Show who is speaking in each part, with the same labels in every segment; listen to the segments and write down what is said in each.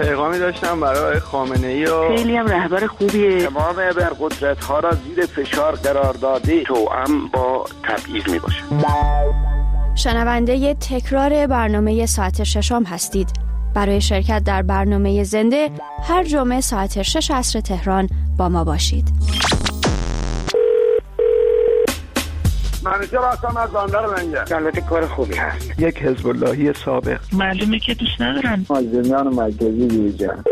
Speaker 1: پیغامی داشتم برای خامنه‌ای و
Speaker 2: خیلی هم رهبر خوبیه.
Speaker 3: تمام ابرقدرت‌ها را زیر فشار قرار داده توأم با تبعیض میباشه.
Speaker 4: شنونده تکرار برنامه ساعت ششم هستید. برای شرکت در برنامه زنده هر جمعه ساعت 6 عصر تهران با ما باشید.
Speaker 3: منیجر هستم از بندر منجر. البته کار خوبی هست.
Speaker 1: یک حزب اللهی سابق.
Speaker 2: معلومه که دوست ندارن.
Speaker 3: مازدمیان مرکزی بیرجن.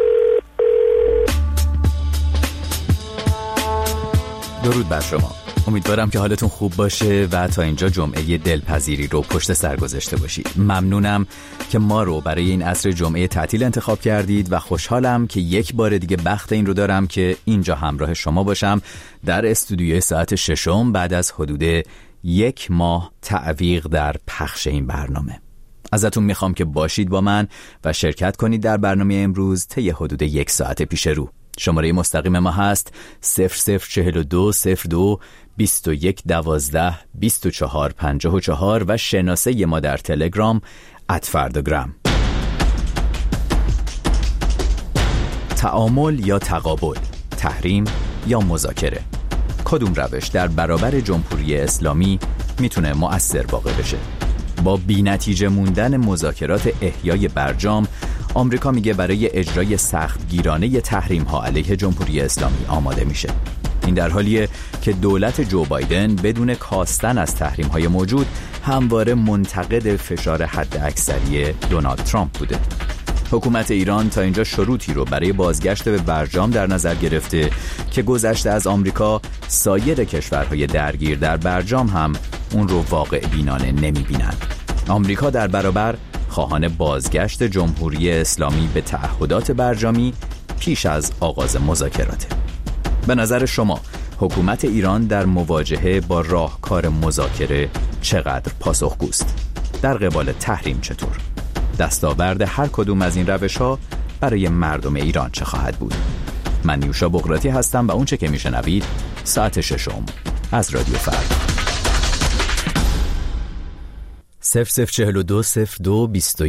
Speaker 5: درود بر شما. امیدوارم که حالتون خوب باشه و تا اینجا جمعه دلپذیری رو پشت سر گذاشته باشید. ممنونم که ما رو برای این عصر جمعه تعطیل انتخاب کردید و خوشحالم که یک بار دیگه بخت این رو دارم که اینجا همراه شما باشم در استودیوی ساعت ششم بعد از حدود 1 ماه تعویق در پخش این برنامه. ازتون میخوام که باشید با من و شرکت کنید در برنامه امروز طی حدود 1 ساعت پیش رو. شماره مستقیم ما هست 004202 2112 2454 و شناسه ما در تلگرام @فرداگرام. تعامل یا تقابل، تحریم یا مذاکره، کدوم روش در برابر جمهوری اسلامی میتونه مؤثر واقع بشه؟ با بی‌نتیجه موندن مذاکرات احیای برجام، آمریکا میگه برای اجرای سختگیرانه تحریم‌ها علیه جمهوری اسلامی آماده میشه. این در حالیه که دولت جو بایدن بدون کاستن از تحریم‌های موجود همواره منتقد فشار حداکثری دونالد ترامپ بوده. حکومت ایران تا اینجا شروطی رو برای بازگشت به برجام در نظر گرفته که گذشته از آمریکا، سایر کشورهای درگیر در برجام هم اون رو واقع بینانه نمی‌بینن. آمریکا در برابر خواهان بازگشت جمهوری اسلامی به تعهدات برجامی پیش از آغاز مذاکراته. به نظر شما حکومت ایران در مواجهه با راهکار مذاکره چقدر پاسخگوست؟ در قبال تحریم چطور؟ دستاورد هر کدوم از این روش‌ها برای مردم ایران چه خواهد بود؟ من نیوشا بغراتی هستم و اون چه که میشنوید ساعت ششم از رادیو فردا. 004202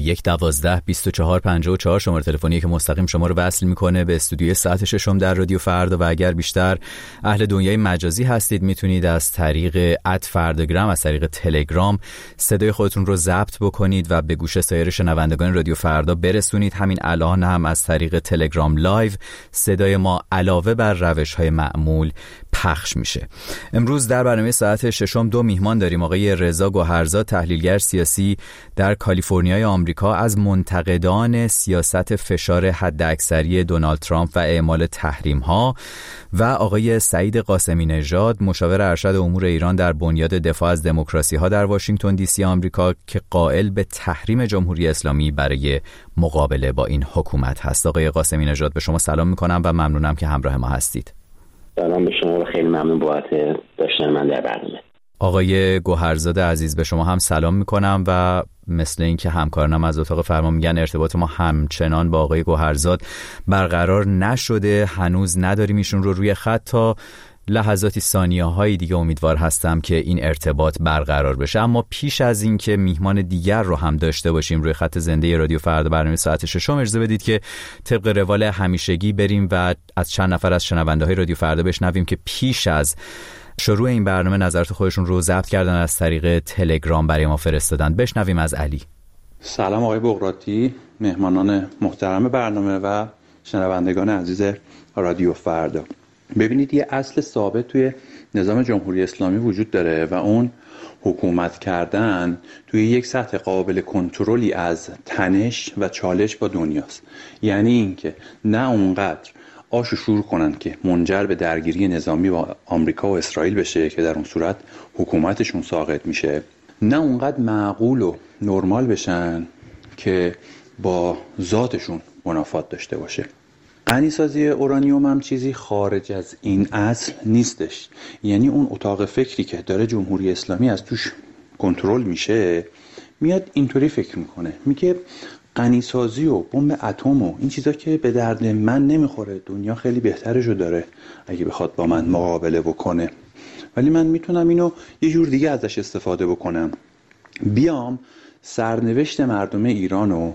Speaker 5: 2112 2454 شماره تلفنی که مستقیم شما رو وصل میکنه به استودیوی ساعت ششم در رادیو فردا و اگر بیشتر اهل دنیای مجازی هستید میتونید از طریق @فرداگرام، از طریق تلگرام صدای خودتون رو ضبط بکنید و به گوش سایر شنوندگان رادیو فردا برسونید. همین الان هم از طریق تلگرام لایو صدای ما علاوه بر روش‌های معمول پخش میشه. امروز در برنامه ساعت ششم 2 میهمان داریم. آقای رضا گوهرزاد، تحلیلگر سیاسی در کالیفرنیای آمریکا، از منتقدان سیاست فشار حداکثری دونالد ترامپ و اعمال تحریم‌ها، و آقای سعید قاسمی نژاد، مشاور ارشد امور ایران در بنیاد دفاع از دموکراسی‌ها در واشنگتن دی سی آمریکا که قائل به تحریم جمهوری اسلامی برای مقابله با این حکومت هست. آقای قاسمی نژاد، به شما سلام می‌کنم و ممنونم که همراه ما هستید.
Speaker 6: سلام به شما و خیلی ممنون بابت داشتن من در برنامه.
Speaker 5: آقای گوهرزاد عزیز، به شما هم سلام میکنم و مثل این که همکارانم از اتاق فرمان میگن ارتباط ما همچنان با آقای گوهرزاد برقرار نشده، هنوز نداریم ایشون رو روی خط. تا لحظاتی ثانیه‌های دیگه امیدوار هستم که این ارتباط برقرار بشه. اما پیش از این که میهمان دیگر رو هم داشته باشیم روی خط زنده رادیو فردا برنامه ساعت ششم، اجازه بدید که طبق روال همیشگی بریم و از چند نفر از شنونده‌های رادیو فردا بشنویم که پیش از شروع این برنامه نظرات خودشون رو ضبط کردن، از طریق تلگرام برای ما فرستادن. بشنویم از علی.
Speaker 7: سلام آقای بغراتی، مهمانان محترم برنامه و شنوندگان عزیز رادیو فردا. ببینید، یه اصل ثابت توی نظام جمهوری اسلامی وجود داره و اون حکومت کردن توی یک سطح قابل کنترلی از تنش و چالش با دنیاست. یعنی اینکه نه اونقدر آشو شور کنن که منجر به درگیری نظامی با آمریکا و اسرائیل بشه که در اون صورت حکومتشون ساقط میشه، نه اونقدر معقول و نرمال بشن که با ذاتشون منافات داشته باشه. غنیسازی اورانیوم هم چیزی خارج از این اصل نیستش. یعنی اون اتاق فکری که داره جمهوری اسلامی از توش کنترل میشه میاد اینطوری فکر میکنه، میگه غنیسازی و بمب اتم و این چیزا که به درد من نمیخوره، دنیا خیلی بهترشو داره اگه بخواد با من مقابله بکنه، ولی من میتونم اینو یه جور دیگه ازش استفاده بکنم، بیام سرنوشت مردم ایرانو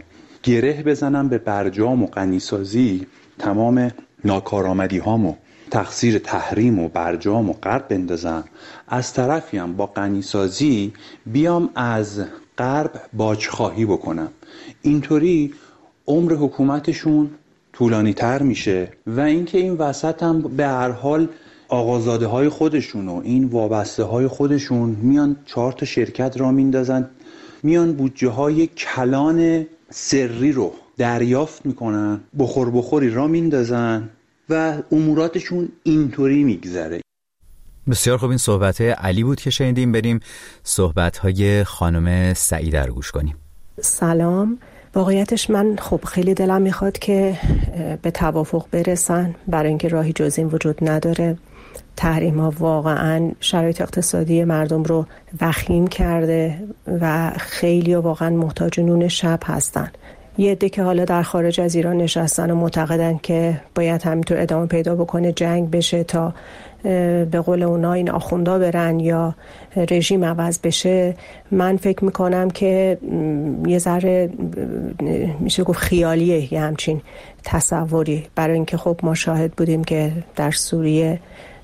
Speaker 7: گره بزنم به برجام و غنیسازی، تمام ناکارآمدی هامو تقصیر تحریم و برجام و غرب بندازم، از طرفی هم با غنیسازی بیام از غرب باجخواهی بکنم. اینطوری عمر حکومتشون طولانی تر میشه و اینکه این وسط هم به هر حال آقازاده های خودشون و این وابسته های خودشون میان 4 شرکت را میندازن، میان بودجه های کلان سری رو دریافت میکنن، بخوری را میندازن و اموراتشون اینطوری میگذره.
Speaker 5: بسیار خوب، این صحبت علی بود که شنیدیم. بریم صحبت های خانم سعیده رو گوش کنیم.
Speaker 8: سلام. واقعیتش من خیلی دلم میخواد که به توافق برسن، برای اینکه راهی جز این وجود نداره. تحریم ها واقعا شرایط اقتصادی مردم رو وخیم کرده و خیلی واقعا محتاج نون شب هستن. یه عده که حالا در خارج از ایران نشستن و معتقدن که باید همینطور ادامه پیدا بکنه، جنگ بشه تا به قول اونا این آخوندا برن یا رژیم عوض بشه. من فکر میکنم که یه ذره میشه گفت خیالیه یه همچین تصوری، برای اینکه ما شاهد بودیم که در سوریه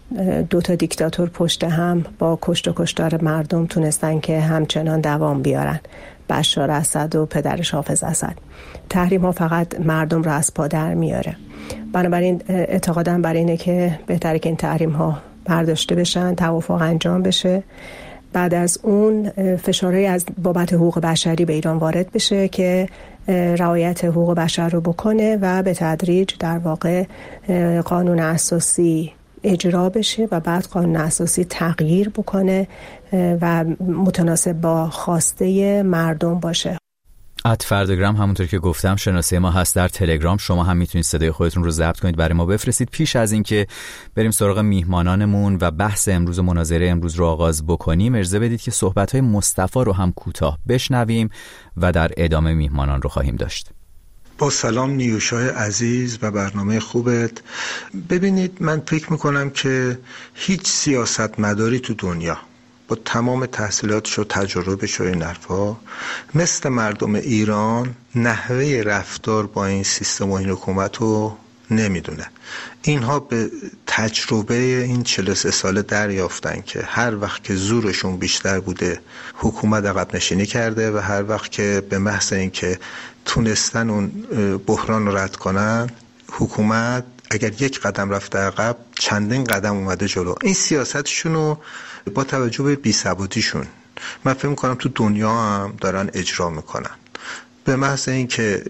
Speaker 8: 2 دیکتاتور پشت هم با کشت و کشتار مردم تونستن که همچنان دوام بیارن، بشار اسد و پدرش حافظ اسد. تحریم ها فقط مردم را از پا در میاره. بنابراین اعتقادم بر اینه که بهتره که این تحریم ها برداشته بشن، توافق انجام بشه. بعد از اون فشارهای از بابت حقوق بشری به ایران وارد بشه که رعایت حقوق بشر رو بکنه و به تدریج در واقع قانون اساسی اجرا بشه و بعد قانون اساسی تغییر بکنه و متناسب با خواسته مردم باشه.
Speaker 5: @فردگرام همونطور که گفتم شناسه ما هست در تلگرام. شما هم میتونید صدای خودتون رو ضبط کنید، برای ما بفرستید. پیش از این که بریم سراغ میهمانانمون و بحث امروز و مناظره امروز رو آغاز بکنیم، اجازه بدید که صحبت‌های مصطفی رو هم کوتاه بشنویم و در ادامه میهمانان رو خواهیم داشت.
Speaker 9: با سلام نیوشای عزیز و برنامه خوبت. ببینید، من فکر میکنم که هیچ سیاستمداری تو دنیا با تمام تحصیلاتش و تجربهش و این حرفا مثل مردم ایران نحوه رفتار با این سیستم و این حکومت رو نمیدونه. اینها به تجربه این 43 ساله دریافتن که هر وقت که زورشون بیشتر بوده حکومت عقب نشینی کرده و هر وقت که به محض این که تونستن اون بحران رو رد کنن، حکومت اگر یک قدم رفته عقب چندین قدم اومده جلو. این سیاستشون رو با توجه به بی‌ثباتیشون من فکر می‌کنم تو دنیا هم دارن اجرا میکنن. به محض این که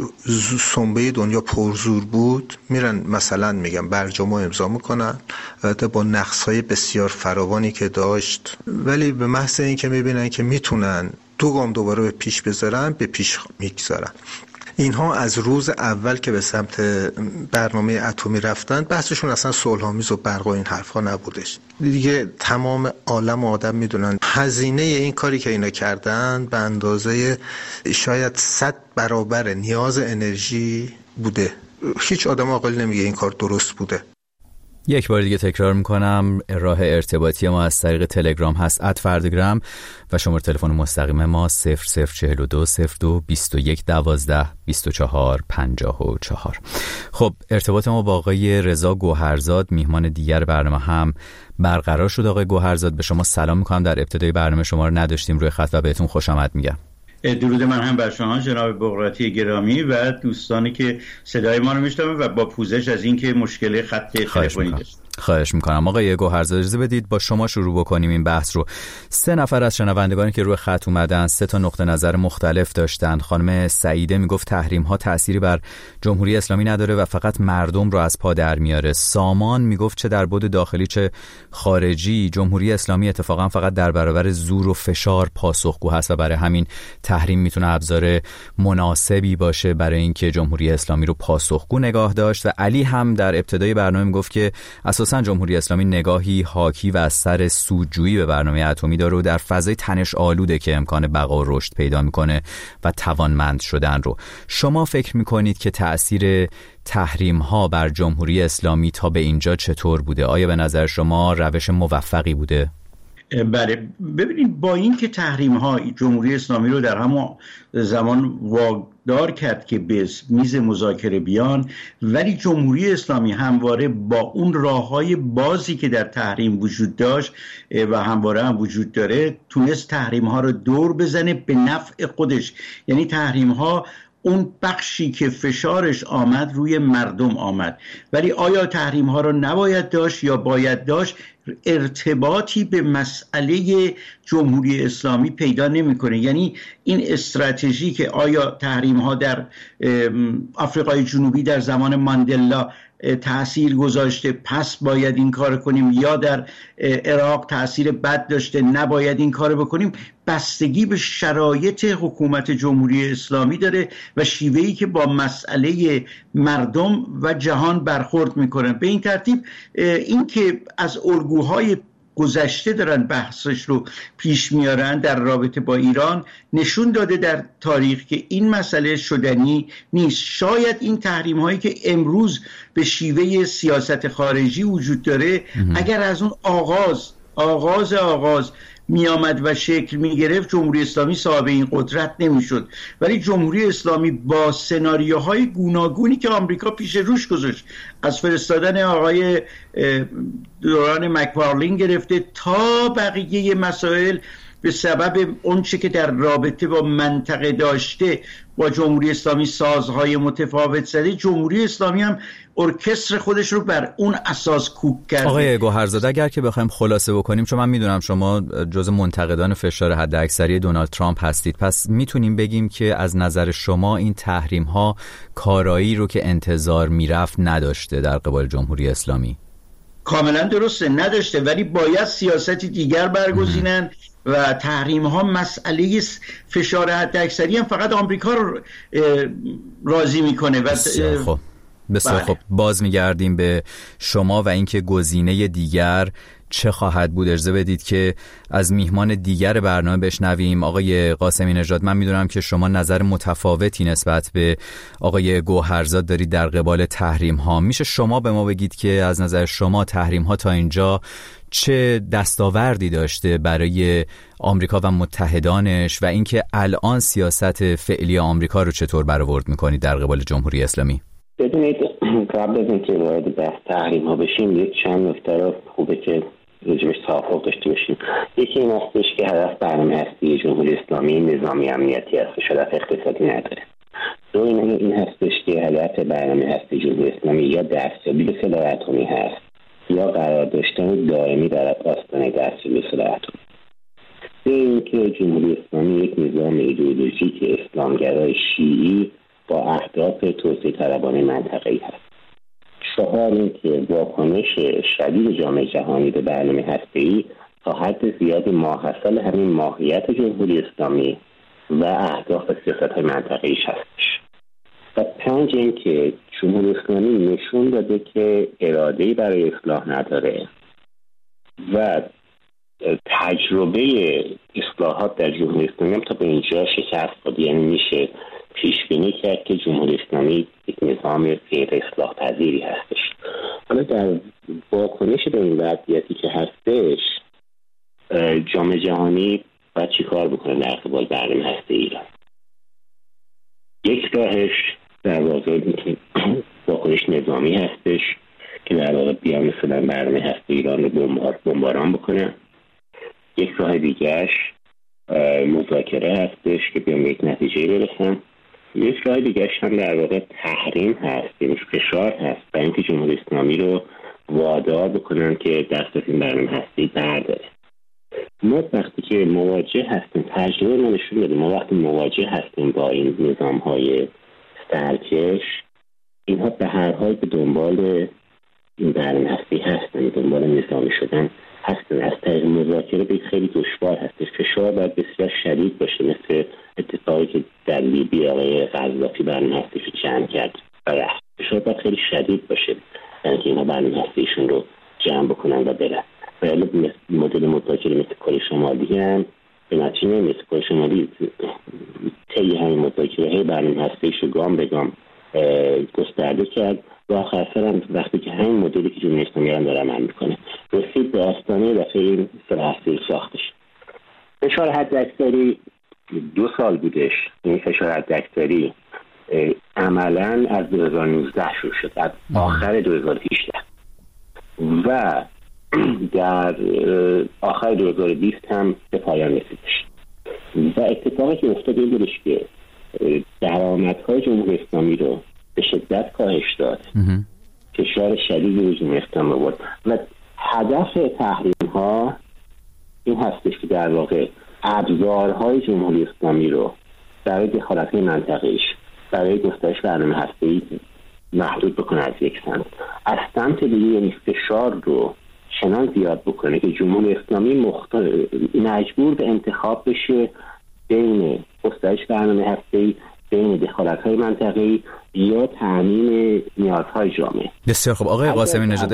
Speaker 9: سنبه دنیا پرزور بود میرن مثلا میگم برجامو امضا میکنن، البته با نقص‌های بسیار فراوانی که داشت، ولی به محض این که میبینن که میتونن 2 گام دوباره به پیش بذارن، به پیش میگذارن. اینها از روز اول که به سمت برنامه اتمی رفتن بحثشون اصلا صلح‌آمیز و برق و این حرفا نبودش. دیگه تمام عالم و آدم میدونن هزینه این کاری که اینا کردن به اندازه شاید 100 برابر نیاز انرژی بوده. هیچ آدم عاقل نمیگه این کار درست بوده.
Speaker 5: یک بار دیگه تکرار میکنم، راه ارتباطی ما از طریق تلگرام هست @فردگرام و شماره تلفن مستقیم ما 0042 02 21 12 24 54. خب ارتباط ما با آقای رضا گوهرزاد، میهمان دیگر برنامه هم برقرار شد. آقای گوهرزاد، به شما سلام میکنم. در ابتدای برنامه شما رو نداشتیم روی خط و بهتون خوش آمد میگم.
Speaker 10: درود من هم بر شما جناب بغراتی گرامی و دوستانی که صدای ما رو میشنون و با پوزش از اینکه مشکل خط تلفنی داشت.
Speaker 5: خواهش میکنم. آقای گوهرزاد، اجازه بدید با شما شروع بکنیم این بحث رو. 3 نفر از شنوندگانی که روی خط اومدن 3 تا نقطه نظر مختلف داشتن. خانم سعیده میگفت تحریم ها تأثیری بر جمهوری اسلامی نداره و فقط مردم رو از پا در میاره. سامان میگفت چه در بعد داخلی چه خارجی جمهوری اسلامی اتفاقا فقط در برابر زور و فشار پاسخگو هست و برای همین تحریم میتونه ابزار مناسبی باشه برای اینکه جمهوری اسلامی رو پاسخگو نگاه داشت. و علی هم در ابتدای برنامه میگفت که اساساً جمهوری اسلامی نگاهی حاکی و از سر سودجویی به برنامه اتمی داره و در فضای تنش آلوده که امکان بقا و رشد پیدا میکنه و توانمند شدن رو. شما فکر میکنید که تأثیر تحریم ها بر جمهوری اسلامی تا به اینجا چطور بوده؟ آیا به نظر شما روش موفقی بوده؟
Speaker 10: بله، ببینید با این که تحریم ها جمهوری اسلامی رو در همون زمان دار کرد که به میز مذاکره بیان، ولی جمهوری اسلامی همواره با اون راههای بازی که در تحریم وجود داشت و همواره هم وجود داره تونست تحریم ها رو دور بزنه به نفع خودش. یعنی تحریم ها اون بخشی که فشارش آمد روی مردم آمد، ولی آیا تحریم ها رو نباید داشت یا باید داشت؟ ارتباطی به مسئله جمهوری اسلامی پیدا نمیکنه. یعنی این استراتژی که آیا تحریم ها در آفریقای جنوبی در زمان ماندلا تأثیر گذاشته پس باید این کار کنیم، یا در عراق تأثیر بد داشته نباید این کار بکنیم، بستگی به شرایط حکومت جمهوری اسلامی داره و شیوهی که با مسئله مردم و جهان برخورد میکنن. به این ترتیب این که از الگوهای گذشته دارن بحثش رو پیش میارن در رابطه با ایران نشون داده در تاریخ که این مسئله شدنی نیست. شاید این تحریم هایی که امروز به شیوه سیاست خارجی وجود داره اگر از اون آغاز می آمد و شکل می گرفت، جمهوری اسلامی صاحب این قدرت نمی شد. ولی جمهوری اسلامی با سناریوهای گوناگونی که آمریکا پیش روش گذاشت، از فرستادن آقای دوران مکفارلین گرفته تا بقیه مسائل، به سبب اونچه که در رابطه با منطقه داشته با جمهوری اسلامی سازهای متفاوت زده، جمهوری اسلامی هم ارکستر خودش رو بر اون اساس کوک کرده.
Speaker 5: آقای گوهرزاده اگر که بخوایم خلاصه بکنیم، چون من میدونم شما جز منتقدان فشار حداکثری دونالد ترامپ هستید، پس میتونیم بگیم که از نظر شما این تحریم ها کارایی رو که انتظار میرفت نداشته در قبال جمهوری اسلامی؟
Speaker 10: کاملا درسته، نداشته، ولی باید سیاستی دیگر برگزینن و تحریم ها مسئله فشار حداکثری هم فقط آمریکا رو راضی میکنه.
Speaker 5: بسیار خب باز میگردیم به شما و اینکه گزینه دیگر چه خواهد بود. اجازه بدید که از میهمان دیگر برنامه بشنویم. آقای قاسمی نژاد، من میدونم که شما نظر متفاوتی نسبت به آقای گوهرزاد دارید در قبال تحریم ها. میشه شما به ما بگید که از نظر شما تحریم ها تا اینجا چه دستاوردی داشته برای آمریکا و متحدانش و اینکه الان سیاست فعلی آمریکا رو چطور برآورد میکنید در قبال جمهوری اسلامی؟
Speaker 6: بدونید قبل از اینکه وارد بحث تحریم ها بشیم، یک چند نکته رو خوبه که راجبش توافق داشته باشیم. یکی این هستش که هدف برنامه هستی جمهوری اسلامی نظامی امنیتی هستش، هدف اقتصادی نداره. دو این هستش که هدف برنامه هستی جمهوری اسلامی یا دستیابی به سلاح اتمی هست یا قرار داشتن دائمی در آستانه دستیابی به سلاح اتمی. این که جمهوری اسلامی یک نظام ایدئولوژیک اسلامگرای شیعی با اهداف توسعه طلبانه منطقه‌ای هست. چهار، این که واکنش شدید جامعه جهانی به برنامه هسته‌ای تا حد زیادی ماحصل همین ماهیت جمهوری اسلامی و اهداف سیاست‌های منطقه‌ایش هستش. و پنج، این که جمهوری اسلامی نشون داده که اراده‌ای برای اصلاح نداره و تجربه اصلاحات در جمهوری اسلامی هم تا به اینجا شکست خورد. یعنی میشه پیش بینی کرد که جمهوری اسلامی یک نظام غیر اصلاح پذیری هستش. حالا در واکنش به این وضعیتی که هستش، جامعه جهانی باید چی کار بکنه در قبال برنامه هسته ایران؟ یک راهش در واقع واکنش نظامی هستش که در واقع بیان مثلا برنامه هسته ایران رو بمباران بکنه. یک راه دیگرش مذاکره هستش که بیان به یک نتیجه برسن. یک راه دیگرش هم در واقع تحریم هست، یعنی فشار هست برای اینکه جمهوری اسلامی رو وادار بکنن که دست از این برنامه هستی برداره. ما وقتی که مواجه هستیم، تجربه ما نشون داده ما وقتی مواجه هستیم با این نظام‌های سرکش، اینها به هر حال به دنبال این برنامه هستی هستن، دنبال نظامی شدن هستن. از طریق مذاکره به خیلی دشوار هستش. فشار باید بسیار شدید باشه، مثل اتفاقی که در لیبی آقای قذافی برنامه هستیش رو جمع کرد. فشار باید خیلی شدید باشه برای اینکه اینا برنامه هستیشون رو جمع بکنن و برن. ولی مدل مذاکره مثل کره شمالی هم به نتیجه مثل کره شمالی طی همین مذاکره های برنامه هستیش رو گام به گام گسترده کرد و آخر سرم وقتی که همین مدلی که جمهوری اسلامی هم داره عمل میکنه رسید به آستانه و این سلاح هستی ساختش. فشار حداکثری 2 سال بودش. این فشار حداکثری عملاً از 2019 شروع شد، از آخر 2018 و در آخر 2020 هم به پایان رسیدش. و اتفاقی که افتاد این بودش که درآمدهای جمهوری اسلامی رو به شدت کاهش داد، فشار شدیدی به جمهوری اسلامی آورد و هدف تحریم ها این هستش که در واقع ابزارهای جمهوری اسلامی رو برای دخالت منطقه‌ایش، برای گسترش برنامه هسته‌ای محدود بکنه از یک سمت، از سمت دیگه یعنی فشار رو چنان زیاد بکنه که جمهوری اسلامی مجبور به انتخاب بشه بین گسترش برنامه هسته‌ای، بین دخالت‌های منطقه‌ای یا تامین نیازهای جامعه.
Speaker 5: بسیار خب آقای قاسمی نژاد،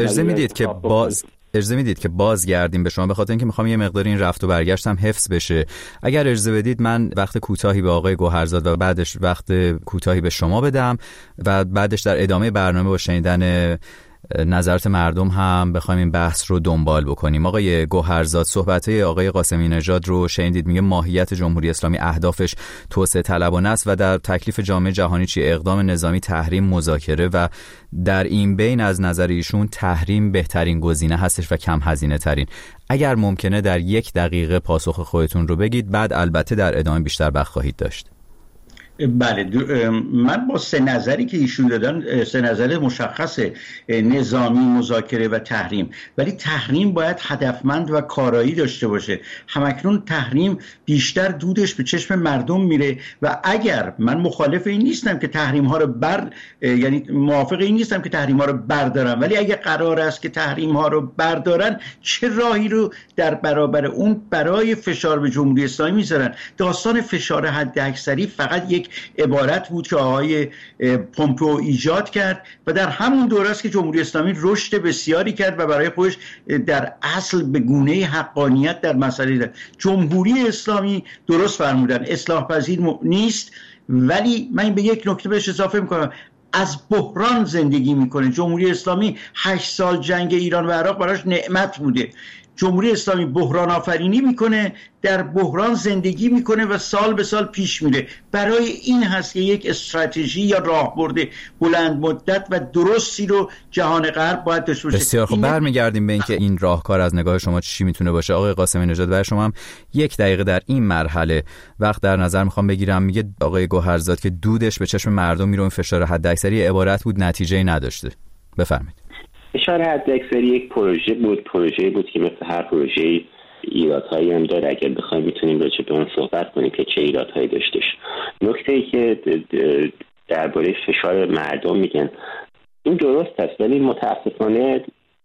Speaker 5: اجازه میدید که بازگردیم به شما، به خاطر اینکه میخوام یه مقدار این رفت و برگشت هم حفظ بشه. اگر اجازه بدید من وقت کوتاهی به آقای گوهرزاد و بعدش وقت کوتاهی به شما بدم و بعدش در ادامه برنامه با شنیدن نظرات مردم هم بخوایم این بحث رو دنبال بکنیم. آقای گوهرزاد، صحبت‌های آقای قاسمی نژاد رو شنیدید، میگه ماهیت جمهوری اسلامی اهدافش توسعه طلبانه است و در تکلیف جامعه جهانی چی اقدام نظامی، تحریم، مذاکره و در این بین از نظر ایشون تحریم بهترین گزینه هستش و کم هزینه ترین. اگر ممکنه در 1 دقیقه پاسخ خودتون رو بگید، بعد البته در ادامه بیشتر وقت خواهید داشت.
Speaker 10: بله، من با 3 نظری که ایشون دادن، 3 نظر مشخص، نظامی، مذاکره و تحریم، ولی تحریم باید هدفمند و کارایی داشته باشه. همکنون تحریم بیشتر دودش به چشم مردم میره و اگر من مخالف این نیستم که تحریم ها رو یعنی موافق این نیستم که تحریم ها رو بردارن، ولی اگر قرار است که تحریم ها رو بردارن، چه راهی رو در برابر اون برای فشار به جمهوری اسلامی میذارن؟ داستان فشار حداکثری فقط یک عبارت بود که آقای پومپئو ایجاد کرد و در همون دوره است که جمهوری اسلامی رشد بسیاری کرد و برای خودش در اصل به گونه حقانیت در مسئله داد. جمهوری اسلامی درست فرمودن اصلاح پذیر نیست، ولی من به یک نکته بهش اضافه میکنم، از بحران زندگی میکنه. جمهوری اسلامی 8 سال جنگ ایران و عراق براش نعمت بوده. جمهوری اسلامی بحران آفرینی میکنه، در بحران زندگی میکنه و سال به سال پیش میره. برای این هست که یک استراتژی یا راهبرد بلند مدت و درستی رو جهان غرب باید داشته باشه.
Speaker 5: بسیار خب، برمیگردیم به اینکه این راهکار از نگاه شما چی میتونه باشه. آقای قاسمی نژاد، برای شما هم 1 دقیقه در این مرحله وقت در نظر میخوام بگیرم. میگه آقای گوهرزاد که دودش به چشم مردم میره، این فشار حداکثری عبارت بود، نتیجه‌ای نداشته. بفرمایید.
Speaker 6: فشار حداکثری یک پروژه بود که مثل هر پروژه‌ای ایرادهایی هم داره. اگر بخوایم میتونیم راجع به اون صحبت کنیم که چه ایرادهایی داشتش. نکته‌ای که درباره فشار مردم میگن این درست است، ولی متاسفانه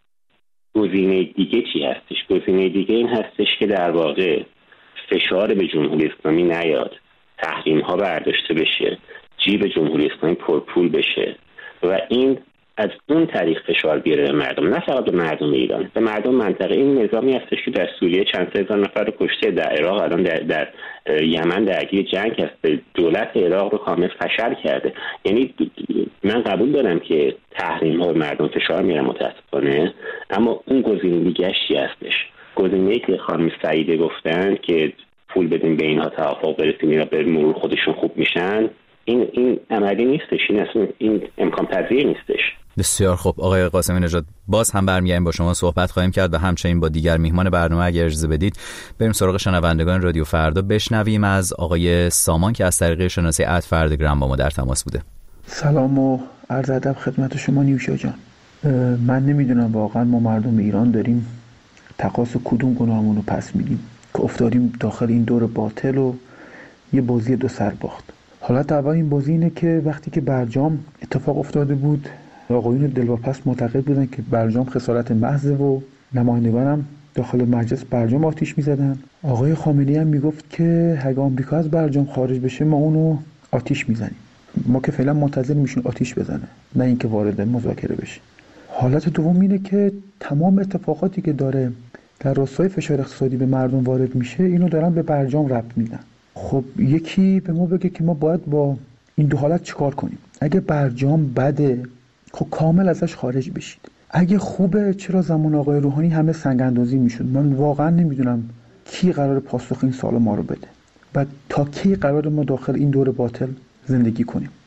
Speaker 6: گزینه دیگه چی هستش؟ گزینه دیگه این هستش که در واقع فشار به جمهوری اسلامی نیاد، تحریم ها برداشته بشه، جیب جمهوری اسلامی پرپول بشه و این از اون طریق فشار بیاره به مردم، نه فقط به مردم ایران، به مردم منطقه. این نظامی هستش که در سوریه چند هزار نفر رو کشته، در عراق الان در یمن درگیر جنگ هست، دولت عراق رو کامل فشل کرده. یعنی من قبول دارم که تحریم ها به مردم فشار میاره متاسفانه، اما اون گزینه دیگه چی هستش؟ گزینه‌ای که خانم سعیده گفتن که پول بدیم به اینها توافق برسیم اینا به مرور خودشون خوب میشن، این عملی نیستش، این امکان پذیر نیستش.
Speaker 5: بسیار خب آقای قاسمی نژاد، باز هم برمیگردیم با شما صحبت خواهیم کرد و همچنین با دیگر میهمان برنامه. اگر اجازه بدید بریم سراغ شنوندگان رادیو فردا، بشنویم از آقای سامان که از طریق شناسی @فردگرام با ما در تماس بوده.
Speaker 11: سلام و عرض ادب خدمت شما نیوشا جان. من نمیدونم واقعا ما مردم ایران داریم تقاص کدوم گناهمون رو پس میدیم که افتادیم داخل این دور باطل و یه بازی 2 سر باخت. حالت اول این بازی اینه که وقتی که برجام اتفاق افتاده بود، آقایون دلواپس معتقد بودن که برجام خسارت محض و نمایندگان هم داخل مجلس برجام آتیش می‌زدن. آقای خامنه‌ای هم میگفت که اگه آمریکا از برجام خارج بشه ما اونو آتیش میزنیم. ما که فعلا منتظر میشیم آتیش بزنه، نه اینکه وارد مذاکره بشه. حالت دوم اینه که تمام اتفاقاتی که داره در راستای فشار اقتصادی به مردم وارد میشه، اینو دارن به برجام ربط میدن. خب یکی به ما بگه که ما باید با این دو حالت چیکار کنیم؟ اگه برجام بده، خب کامل ازش خارج بشید. اگه خوبه، چرا زمان آقای روحانی همه سنگ اندازی میشد؟ من واقعا نمیدونم کی قرار پاسخ این سوال ما رو بده و تا کی قرار ما داخل این دور باطل زندگی کنیم.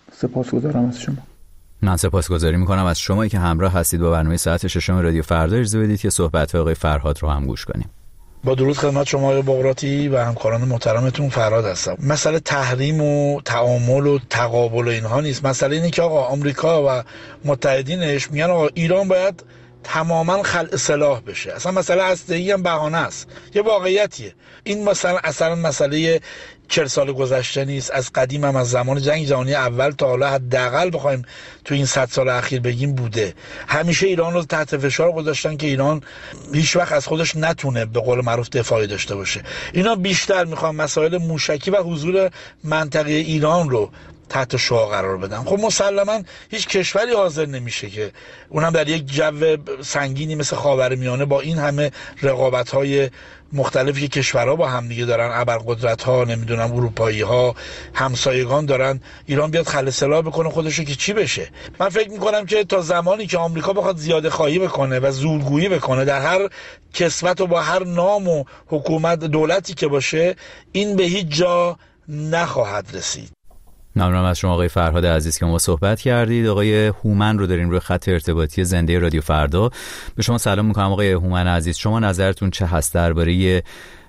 Speaker 11: سپاسگزارم از شما.
Speaker 5: من سپاسگزاری میکنم از شمایی که همراه هستید با برنامه ساعت ششم رادیو فردا. اجازه بدید که صحبت آقای فرهاد رو هم گوش کنیم.
Speaker 12: با درود خدمت شما آقای بقراطی و همکاران محترمتون. فرهاد هستم. مسئله تحریم و تعامل و تقابل و اینها نیست. مسئله اینه که آقا آمریکا و متحدینش میگن آقا ایران باید تماما خلع سلاح بشه. اصلا مسئله هسته‌ای هم بهانه است، یه واقعیتیه. این مثلا اصلا مسئله 40 سال گذشته نیست، از قدیم هم از زمان جنگ جهانی اول تا حالا حداقل بخوایم تو این 100 سال اخیر بگیم بوده. همیشه ایران رو تحت فشار گذاشتن که ایران هیچ وقت از خودش نتونه به قول معروف دفاعی داشته باشه. اینا بیشتر میخوان مسائل موشکی و حضور منطقه ایران رو تحت شعاع قرار بدن. خب مسلما هیچ کشوری حاضر نمیشه که اونم در یک جو سنگینی مثل خاورمیانه با این همه رقابت‌های مختلفی که کشورها با هم دیگه دارن، ابرقدرت‌ها، نمیدونم اروپایی‌ها، همسایگان دارن، ایران بیاد خلع سلاح بکنه خودشو که چی بشه. من فکر می‌کنم که تا زمانی که آمریکا بخواد زیاده خواهی بکنه و زورگویی بکنه در هر کسوت و با هر نام و حکومت دولتی که باشه، این به هیچ جا نخواهد رسید.
Speaker 5: ممنونم از شما آقای فرهاد عزیز که ما صحبت کردید. آقای هومن رو داریم روی خط ارتباطی زنده رادیو فردا. به شما سلام میکنم آقای هومن عزیز. شما نظرتون چه هست درباره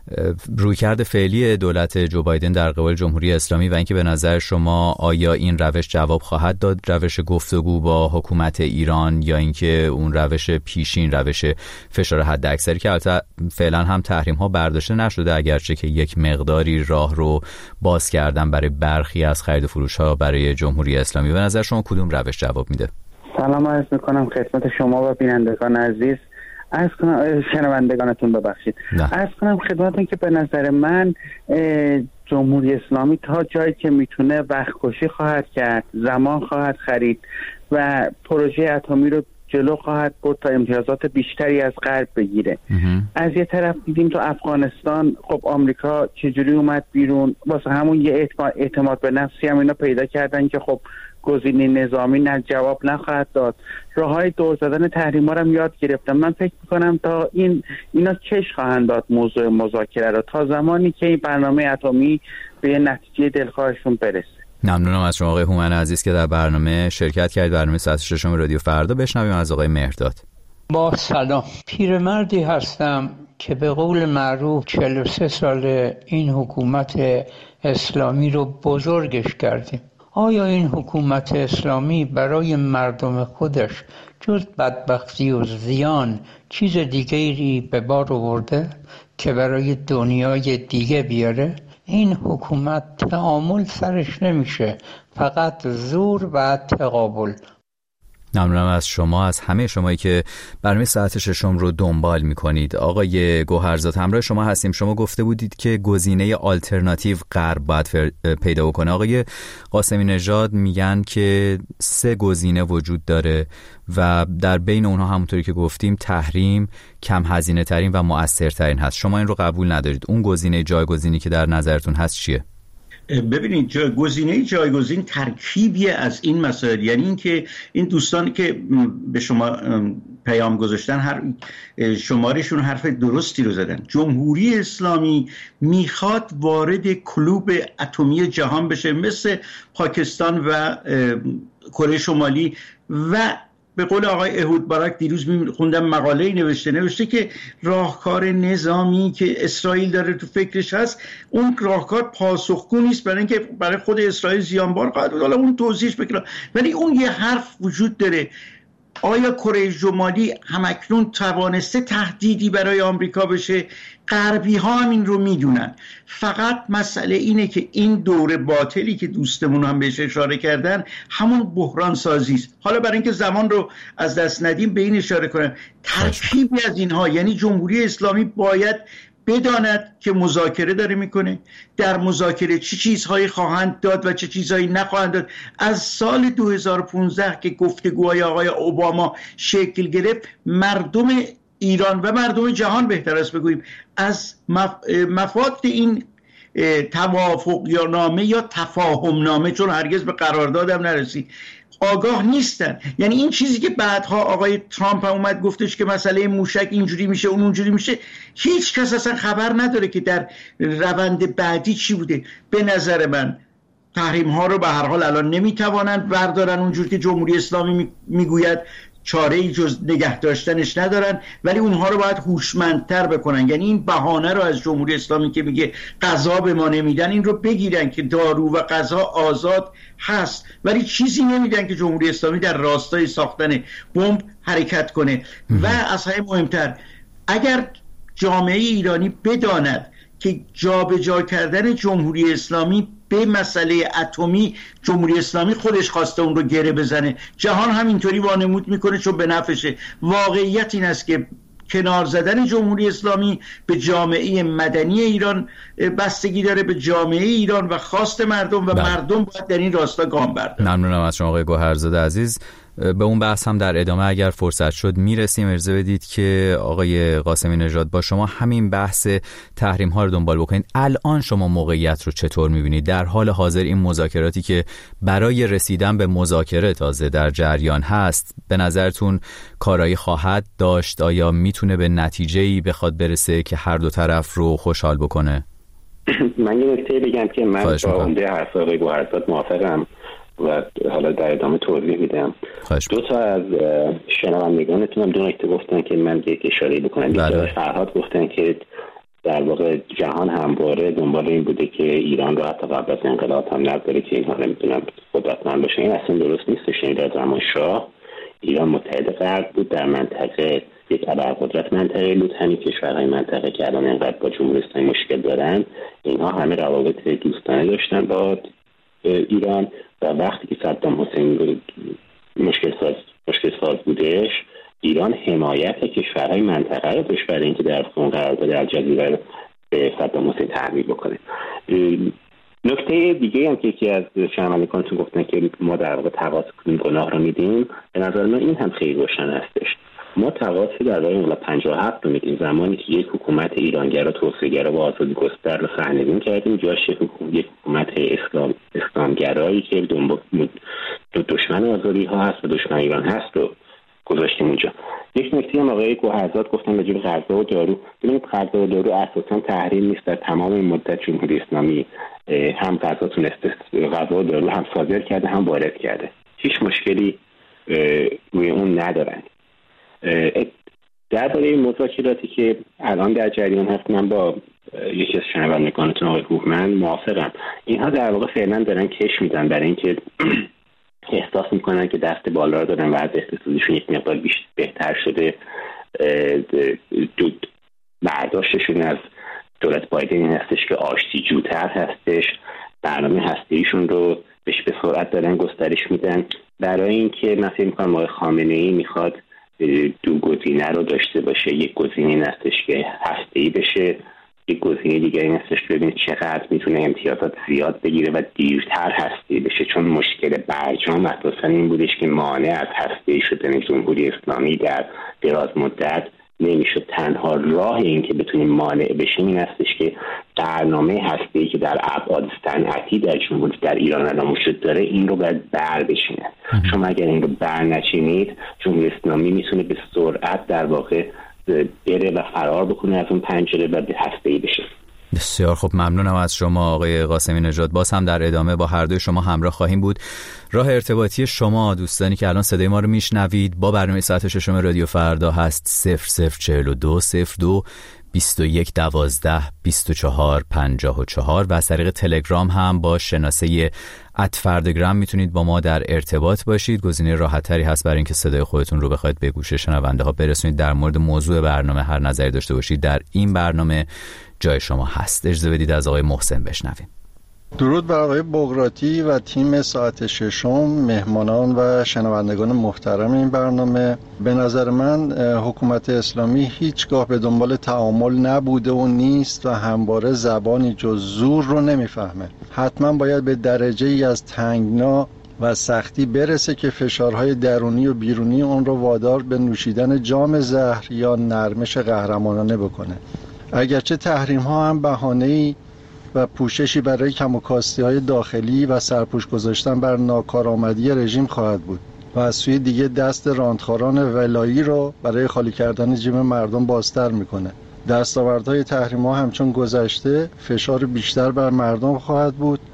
Speaker 5: رویکرد فعلی دولت جو بایدن در قبال جمهوری اسلامی و اینکه به نظر شما آیا این روش جواب خواهد داد، روش گفتگو با حکومت ایران، یا اینکه اون روش پیشین، روش فشار حداکثری که البته فعلا هم تحریم ها برداشته نشده اگرچه که یک مقداری راه رو باز کردن برای برخی از خرید و فروش ها برای جمهوری اسلامی، به نظر شما کدوم روش جواب میده؟
Speaker 13: سلام عرض میکنم خدمت شما و بینندگان عزیز. عرض کنم شنوندگانتون ببخشید. عرض کنم خدمتتون که به نظر من جمهوری اسلامی تا جایی که میتونه وقت کشی خواهد کرد، زمان خواهد خرید و پروژه اتمی رو جلو خواهد برد تا امتیازات بیشتری از غرب بگیره. از یه طرف دیدیم تو افغانستان خب آمریکا چجوری اومد بیرون، واسه همون یه اعتماد به نفسی هم اینا پیدا کردن که خب گزینه نظامی نه جواب نخواهد داد. راههای دور زدن تحریم‌ها رو یاد گرفتم. من فکر می‌کنم تا اینا کش خواهند داد موضوع مذاکره رو تا زمانی که این برنامه اتمی به یه نتیجه دلخواهشون برسه.
Speaker 5: ممنونم از شما آقای هومن عزیز که در برنامه شرکت کردید. برنامه ساعت 6 رادیو فردا. بشنویم از آقای مهرداد.
Speaker 14: با سلام. پیرمردی هستم که به قول معروف 43 سال این حکومت اسلامی رو بزرگش کردیم. آیا این حکومت اسلامی برای مردم خودش جز بدبختی و زیان چیز دیگری به بار آورده که برای دنیای دیگه بیاره؟ این حکومت تعامل سرش نمیشه، فقط زور و تقابل.
Speaker 5: ممنونم از شما، از همه شمایی که برنامه ساعت ششم رو دنبال میکنید. آقای گوهرزاد همراه شما هستیم. شما گفته بودید که گزینه آلترناتیو غرب باید پیدا بکنه. آقای قاسمی نژاد میگن که 3 گزینه وجود داره و در بین اونها همونطوری که گفتیم تحریم کم هزینه ترین و مؤثرترین هست. شما این رو قبول ندارید. اون گزینه جایگزینی که در نظرتون هست چیه؟
Speaker 10: ببینید گزینه جایگزین ترکیبی از این مسائل، یعنی اینکه این دوستانی که به شما پیام گذاشتن هر شمارشون حرف درستی رو زدن. جمهوری اسلامی میخواد وارد کلوب اتمی جهان بشه مثل پاکستان و کره شمالی و به قول آقای احود بارک دیروز خوندم مقاله‌ای نوشته که راهکار نظامی که اسرائیل داره تو فکرش هست اون راهکار پاسخگو نیست برای اینکه برای خود اسرائیل زیانبار خواهد بود. حالا اون توضیحش بکنم، ولی اون یه حرف وجود داره. آیا کره شمالی همکنون توانسته تهدیدی برای آمریکا بشه؟ غربی ها هم این رو میدونن. فقط مسئله اینه که این دور باطلی که دوستمون هم بهش اشاره کردن همون بحران سازی است. حالا برای اینکه زمان رو از دست ندیم به این اشاره کنم، ترکیبی از اینها، یعنی جمهوری اسلامی باید بداند که مذاکره داره میکنه، در مذاکره چه چیزهایی خواهند داد و چه چیزهایی نخواهند داد. از سال 2015 که گفتگوهای آقای اوباما شکل گرفت، مردم ایران و مردم جهان بهتر است بگوییم از مفاد این توافق یا نامه یا تفاهم نامه، چون هرگز به قرارداد هم نرسید، آگاه نیستن. یعنی این چیزی که بعدها آقای ترامپ هم اومد گفتش که مسئله موشک اینجوری میشه اون اونجوری میشه، هیچ کس اصلا خبر نداره که در روند بعدی چی بوده. به نظر من تحریم ها رو به هر حال الان نمیتوانند بردارن اونجور که جمهوری اسلامی میگوید، چاره‌ای جز نگه داشتنش ندارن، ولی اونها رو باید هوشمندتر بکنن. یعنی این بهانه رو از جمهوری اسلامی که میگه غذا به ما نمیدن، این رو بگیرن که دارو و غذا آزاد هست، ولی چیزی نمیدن که جمهوری اسلامی در راستای ساختن بمب حرکت کنه. و از همه مهمتر، اگر جامعه ایرانی بداند که جابجا کردن جمهوری اسلامی به مسئله اتمی، جمهوری اسلامی خودش خواسته اون رو گره بزنه، جهان همینطوری وانمود میکنه چون به نفعشه. واقعیت این است که کنار زدن جمهوری اسلامی به جامعه مدنی ایران بستگی داره، به جامعه ایران و خواست مردم، و مردم باید در این راستا گام بردارن.
Speaker 5: ممنونم از شما آقای گوهرزاده عزیز. به اون بحث هم در ادامه اگر فرصت شد میرسیم. اجازه بدید که آقای قاسمی نژاد با شما همین بحث تحریم ها رو دنبال بکنید. الان شما موقعیت رو چطور میبینید؟ در حال حاضر این مذاکراتی که برای رسیدن به مذاکره تازه در جریان هست، به نظرتون کارایی خواهد داشت؟ آیا میتونه به نتیجه‌ای بخواد برسه که هر دو طرف رو خوشحال بکنه؟
Speaker 6: من یه نکته بگم که من با عمده حرف آقای گوهرزاده موافقم و حالا در ادامه توضیح میدم. دو تا از شنوندگانتون هم دو نکته گفتن که من یک اشاره بکنم. یک فرهاد گفتن که در واقع جهان همواره دنبال این بوده که ایران رو حتی قبل از انقلاب هم نذاره که اینها نمیتونن قدرتمند باشن. این اصلا درست نیستش. در زمان شاه ایران متحد غرب بود در منطقه، یک ابرقدرت منطقه بود. همین کشورهای منطقه که الان انقدر با جمهوری اسلامی مشکل دارن، اینها همه روابط دوستانه داشتن با ایران، و وقتی که صدام حسین مشکل ساز بودش، ایران حمایت کشورهای منطقه رو داشت برای اینکه در اون قرارداد الجزیره به صدام حسین تحمیل بکنه. نکته دیگه هم که یکی از شنوندگانتون گفتن که ما در واقع تقاضا گناه رو میدیم، به نظر من این هم خیلی روشن هستش. ما تقاضا در واقع 57 رو میدیم، زمانی که یک حکومت ایرانگرا، توسعه‌گرا و آزادی گستر رو سرنگون کردیم، جاش یک حکومت اسلامگرایی که دشمن آزادی ها هست و دشمن ایران هست رو گذاشتیم اونجا. یک نکته هم آقای گوهرزاده گفتن راجع به غذا و دارو. ببینید غذا و دارو اساسا تحریم نیست. در تمام این مدت جمهوری اسلامی هم غذا و دارو هم صادر کرده هم وارد کرده، هیچ مشکلی روی اون ندارن. درباره مذاکراتی که الان در جریان هست، من با یکی از شنوندگانتون آقای هومن موافقم. اینها در واقع فعلا دارن کش میدن برای اینکه احساس میکنن که دست بالا رو دارن و از اقتصادشون یک مقدار بهتر شده. برداشتشون از دولت بایدن این هستش که آشتی جوتر هستش، برنامه هسته‌ایشون رو به سرعت دارن گسترش میدن برای اینکه من فکر میکنم آقای خامنه‌ای میخواد دو گزینه رو داشته باشه. یک گزینه این هستش که هسته‌ای بشه، یک گزینه دیگه این هستش که ببینید چقدر میتونه امتیازات زیاد بگیره و دیرتر هسته‌ای بشه، چون مشکل برجام اساساً این بودش که مانع از هسته‌ای شدن جمهوری اسلامی در دراز مدت نمیشد. تنها راه این که بتونیم مانع بشیم این هستش که برنامه هسته‌ای که در ابعاد صنعتی در ایران الان وجود داره، این رو باید بر بشینه. شما اگر این رو بر نچینید، جمهوری اسلامی میتونه به سرعت در واقع بره و فرار بکنه از اون پنجره و به هسته‌ای بشه.
Speaker 5: بسیار خب، ممنونم از شما آقای قاسمی نژاد. باز هم در ادامه با هر دوی شما همراه خواهیم بود. راه ارتباطی شما دوستانی که الان صدای ما رو میشنوید با برنامه ساعت ششم رادیو فردا هست 0042 02 21 12 24 54 و از طریق تلگرام هم با شناسه @فردگرام میتونید با ما در ارتباط باشید. گزینه راحت تری هست برای اینکه صدای خودتون رو بخواید به گوش شنونده ها برسونید. در مورد موضوع برنامه هر نظری داشته باشید، در این برنامه جای شما هست. اجازه بدید از آقای محسن بشنویم.
Speaker 15: درود بر آقای بغراتی و تیم ساعت ششم، مهمانان و شنوندگان محترم این برنامه. به نظر من حکومت اسلامی هیچگاه به دنبال تعامل نبوده و نیست و همواره زبانی جز زور رو نمیفهمه. حتما باید به درجه ای از تنگنا و سختی برسه که فشارهای درونی و بیرونی اون رو وادار به نوشیدن جام زهر یا نرمش قهرمانانه بکنه. اگرچه تحریم ها هم بهانه‌ای و پوششی برای کم و کاستی های داخلی و سرپوش گذاشتن بر ناکارآمدی رژیم خواهد بود و از سوی دیگه دست راندخاران ولایی رو برای خالی کردن جیب مردم بازتر میکنه. دستاوردهای تحریم ها همچون گذشته فشار بیشتر بر مردم خواهد بود.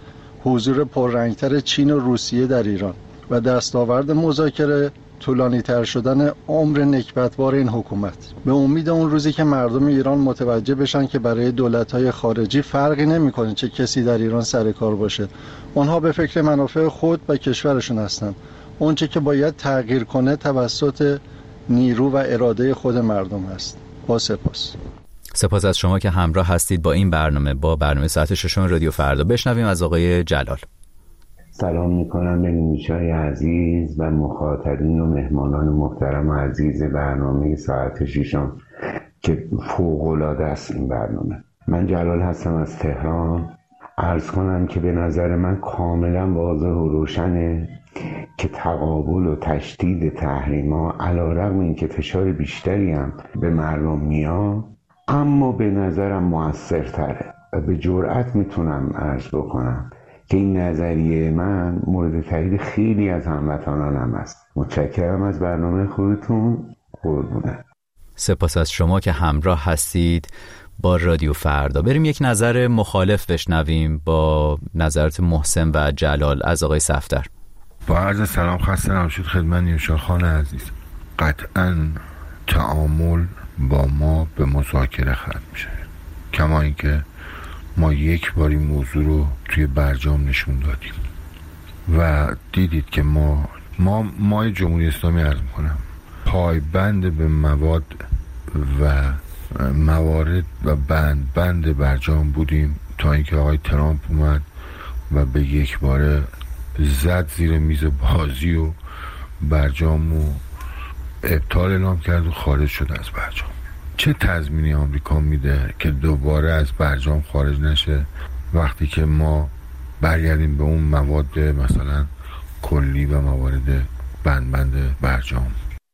Speaker 15: حضور پررنگتر چین و روسیه در ایران و دستاورد مذاکره طولانی تر شدن عمر نکبتبار این حکومت. به امید اون روزی که مردم ایران متوجه بشن که برای دولت‌های خارجی فرقی نمی‌کنه چه کسی در ایران سر کار باشه، اونها به فکر منافع خود و کشورشون هستن. اونچه که باید تغییر کنه توسط نیرو و اراده خود مردم هست. با سپاس
Speaker 5: از شما که همراه هستید با این برنامه، با برنامه ساعت 6 رادیو فردا. بشنویم از آقای جلال.
Speaker 6: سلام میکنم به نیوشای عزیز و مخاطبین و مهمانان محترم و عزیز برنامه ساعت 6 که فوق‌العاده است این برنامه. من جلال هستم از تهران. عرض کنم که به نظر من کاملا واضح و روشنه که تقابل و تشدید تحریم‌ها علیرغم اینکه فشار بیشتری هم به مردم میاد، اما به نظرم موثرتره و به جرئت میتونم عرض بکنم که این نظریه من مورد تایید خیلی از هموطنانم است. متشکرم از برنامه خودتون. قربونه.
Speaker 5: سپاس از شما که همراه هستید با رادیو فردا. بریم یک نظر مخالف بشنویم با نظرات محسن و جلال از آقای صفدر.
Speaker 16: با عرض سلام خسته نباشید خدمت نیوشا خان عزیز. قطعاً تعامل با ما به مذاکره ختم میشه، کما اینکه ما یک بار این موضوع رو توی برجام نشون دادیم و دیدید که ما جمهوری اسلامی عرض میکنم پایبند به مواد و موارد و بند برجام بودیم تا اینکه آقای ترامپ اومد و به یک باره زد زیر میز بازی و برجام و ابطال اعلام کرد و خارج شد از برجام. چه تضمینی آمریکا میده که دوباره از برجام خارج نشه وقتی که ما برگردیم به اون مواد مثلا کلی و موارد بند برجام؟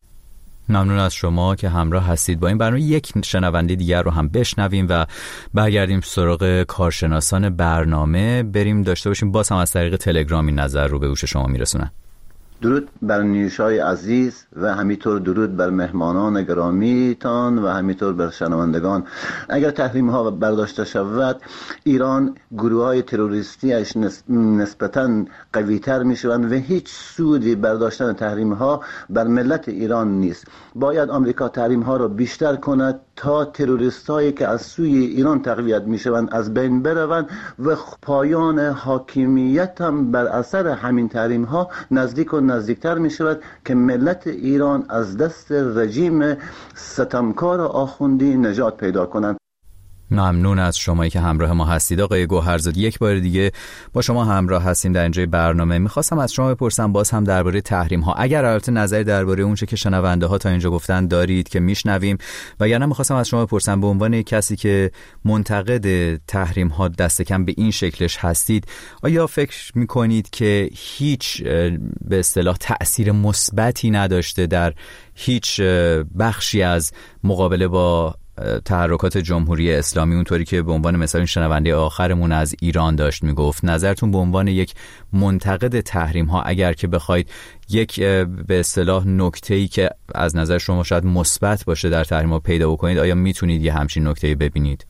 Speaker 5: ممنون از شما که همراه هستید با این برنامه. یک شنونده دیگر رو هم بشنویم و برگردیم سراغ کارشناسان برنامه. بریم داشته باشیم باز هم از طریق تلگرام این نظر رو به گوش شما میرسونن.
Speaker 17: درود بر نیوشای عزیز و همینطور درود بر مهمانان گرامیتان و همینطور بر شنوندگان. اگر تحریم ها برداشته شود، ایران گروه های تروریستی اش نسبتاً قوی تر می شوند و هیچ سودی برداشتن تحریم ها بر ملت ایران نیست. باید آمریکا تحریم ها را بیشتر کند تا تروریست هایی که از سوی ایران تقویت می شوند از بین بروند و پایان حاکمیت هم بر اثر همین تحریم ها نزدیکتر می شود که ملت ایران از دست رژیم ستمکار آخوندی نجات پیدا کنند.
Speaker 5: ممنون از شمایی که همراه ما هستید. آقای گوهرزاد، یک بار دیگه با شما همراه هستیم در اینجای برنامه. میخواستم از شما بپرسم باز هم درباره تحریم ها، اگر البته نظری درباره اون چه که شنونده ها تا اینجا گفتن دارید که میشنویم، وگرنه میخواستم از شما بپرسم به عنوان کسی که منتقد تحریم ها دست کم به این شکلش هستید، آیا فکر میکنید که هیچ به اصطلاح تأثیر مثبتی نداشته در هیچ بخشی از مقابله با تحرکات جمهوری اسلامی، اونطوری که به عنوان مثال شنونده آخرمون از ایران داشت میگفت؟ نظرتون به عنوان یک منتقد تحریم ها، اگر که بخواید یک به اصطلاح نکته‌ای که از نظر شما شاید مثبت باشه در تحریم ها پیدا بکنید، آیا میتونید یه همچین نکته‌ای ببینید؟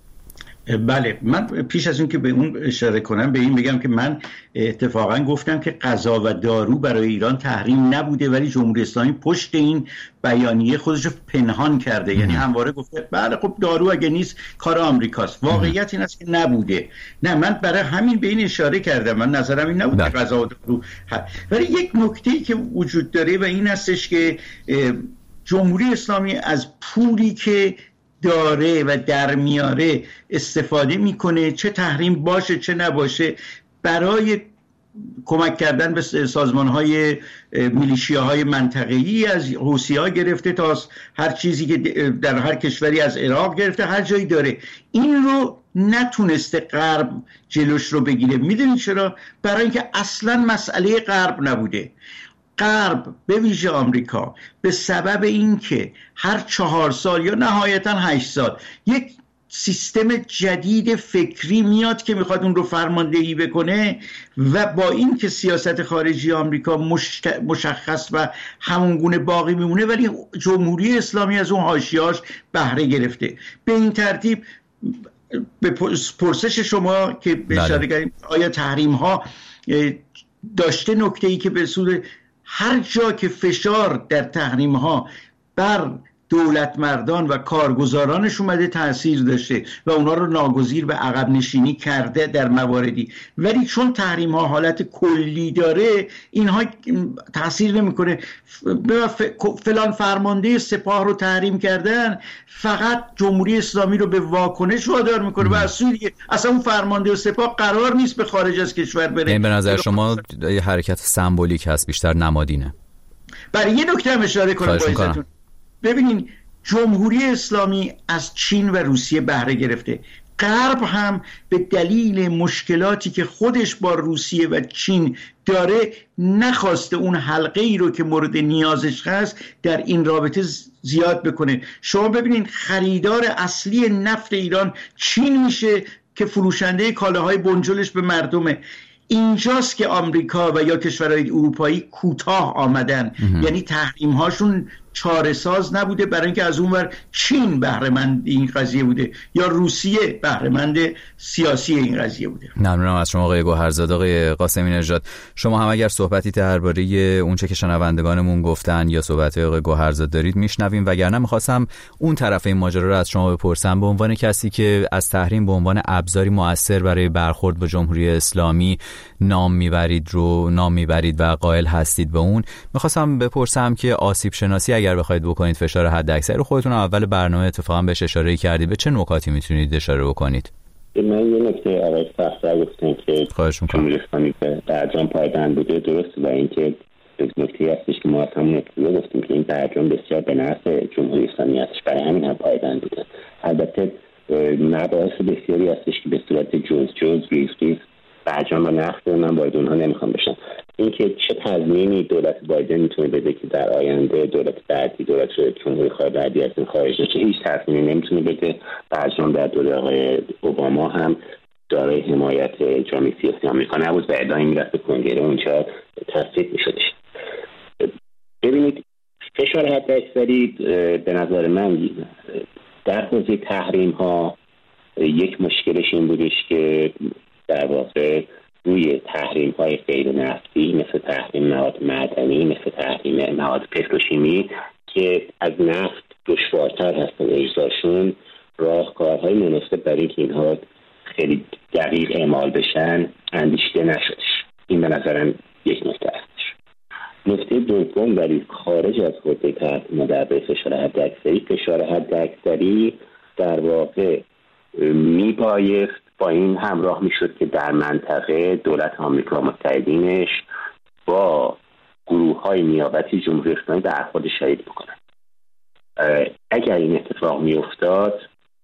Speaker 10: بله، من پیش از اون که به اون اشاره کنم به این بگم که من اتفاقا گفتم که غذا و دارو برای ایران تحریم نبوده، ولی جمهوری اسلامی پشت این بیانیه خودش رو پنهان کرده. یعنی همواره گفته بله خب دارو اگه نیست کار آمریکاست. واقعیت این است که نبوده. نه، من برای همین به این اشاره کردم. من نظرم این نبوده غذا و دارو. ولی یک نکته‌ای که وجود داره و این هستش که جمهوری اسلامی از پولی که داره و در میاره استفاده میکنه، چه تحریم باشه چه نباشه، برای کمک کردن به سازمان‌های میلیشیاهای منطقه‌ای، از حوثی‌ها گرفته تا هر چیزی که در هر کشوری از عراق گرفته هر جایی داره. این رو نتونسته غرب جلوش رو بگیره. میدونید چرا؟ برای اینکه اصلاً مسئله غرب نبوده. غرب به ویژه آمریکا به سبب اینکه هر 4 سال یا نهایتاً 8 سال یک سیستم جدید فکری میاد که میخواد اون رو فرماندهی بکنه و با این که سیاست خارجی آمریکا مشخص و همونگونه باقی میمونه، ولی جمهوری اسلامی از اون حاشیه‌اش بهره گرفته. به این ترتیب به پرسش شما که به اشاره کردیم آیا تحریم ها داشته نکته‌ای که به صورت هر جا که فشار در تحریم ها بر دولت مردان و کارگزارانش اومده تأثیر داشته و اونا رو ناگزیر به عقب نشینی کرده در مواردی، ولی چون تحریم ها حالت کلی داره اینها تأثیر نمیکنه. فلان فرمانده سپاه رو تحریم کردن فقط جمهوری اسلامی رو به واکنش وادار میکنه و از سوی دیگه اصلا اون فرمانده سپاه قرار نیست به خارج از کشور بره.
Speaker 5: این به نظر شما یه حرکت سمبولیک هست، بیشتر نمادینه؟
Speaker 10: برای یه نکته هم اشاره کنم با عزتون. ببینین جمهوری اسلامی از چین و روسیه بهره گرفته. غرب هم به دلیل مشکلاتی که خودش با روسیه و چین داره نخواسته اون حلقه ای رو که مورد نیازش هست در این رابطه زیاد بکنه. شما ببینین خریدار اصلی نفت ایران چین میشه که فروشنده کالاهای بنجلش به مردمه. اینجاست که آمریکا و یا کشورهای اروپایی کوتاه آمدن، یعنی تحریم هاشون چاره ساز نبوده برای اینکه از اونور چین بهره مند این قضیه بوده یا روسیه بهره مند سیاسی این قضیه بوده.
Speaker 5: ممنونم از شما آقای گوهرزاده. آقای قاسمی نژاد، شما هم اگر صحبتی درباره اونچه که شنوندگانمون گفتن یا صحبت آقای گوهرزاده دارید میشنویم، وگرنه می‌خواستم اون طرف این ماجرا رو از شما بپرسم به عنوان کسی که از تحریم به عنوان ابزاری مؤثر برای برخورد با جمهوری اسلامی نام میبرید و قائل هستید به اون. می‌خواستم بپرسم که آسیب شناسی اگر بخواید بکنید فشار حداکثر رو خودتون اول برنامه اتفاقا بهش اشاره کردید، به چه نکاتی میتونید اشاره بکنید؟
Speaker 6: من یه نکته آقای فخر گفتن که جمهوری اسلامی به برجام پایبند بوده، درست، و اینکه نکته هستش که ما همون ابتدا گفتیم که این برجام بسیار به نفع جمهوری اسلامی هستش، برای همین هم پایبند بوده. البته مباحث بسیاری هستش که به صورت جز ریز برجام و نقد من باید اونها نمیخوام بشن. اینکه چه تضمینی دولت بایدن میتونه بده که در آینده دولت بعدی، دولت جمهوری خواهی بعدی از این خارج نشه، هیچ تضمینی نمیتونه بده. برجام در دوره آقای اوباما هم دارای حمایت جامعه سیاسی آمریکا نبود و ادعای میرفت به کنگره اونجا تصویب میشدش. ببینید فشار حداکثری به نظر من در حوزه تحریم ها یک مشکلش این بودش که در واقع روی تحریم های غیر نفتی مثل تحریم مواد معدنی، مثل تحریم مواد پتروشیمی که از نفت دشوارتر هستن اجراشون، راهکارهای مناسب برای اینکه اینها خیلی دقیق اعمال بشن اندیشیده نشدش. این به نظرم یک نکته هستش. نکته دوم ولی خارج از حوزه تحریم در فشار حداکثری، فشار حداکثری در واقع میبایست با این همراه میشد که در منطقه دولت آمریکا متحدینش با گروه‌های نیابتی جمهوری اسلامی برخورد شدید بکنن. اگر این اتفاق میافتاد،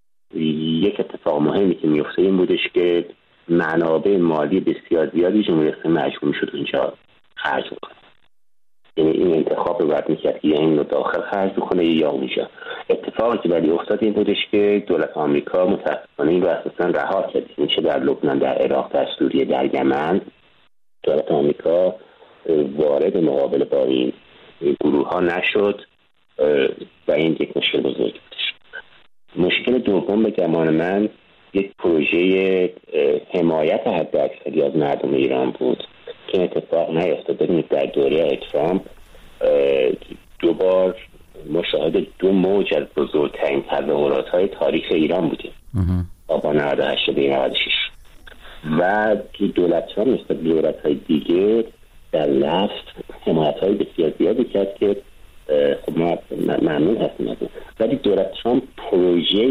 Speaker 6: یک اتفاق مهمی که میافتاد این بودش که منابع مالی بسیار زیادی جمهوری اسلامی مجبور میشد اونجا خرج بکنه. یعنی این انتخاب رو باید میکرد که یا این رو داخل خرج بکنه یا اونجا. اتفاقی که ولی افتاد این بودش که دولت آمریکا متاسفانه این رو اساسا رها کرد. این چه در لبنان، در عراق، در سوریه، در یمن دولت آمریکا وارد مقابله با این گروه ها نشد و این یک مشکل بزرگ بودش. مشکل دوم به گمان من یک پروژه حمایت حداکثری از مردم ایران بود که اتفاق نیفتاد. ببینید در دوره ترامپ دوبار مشاهد دو موج از بزرگترین تظاهرات‌های تاریخ ایران بودیم، آبان 98 و 96، و دولت‌ها مثل دولت‌های دیگه در لفظ حمایت‌های بسیار زیادی کرد که خب ما ممنون هستیم از اون، ولی دولت ترامپ پروژه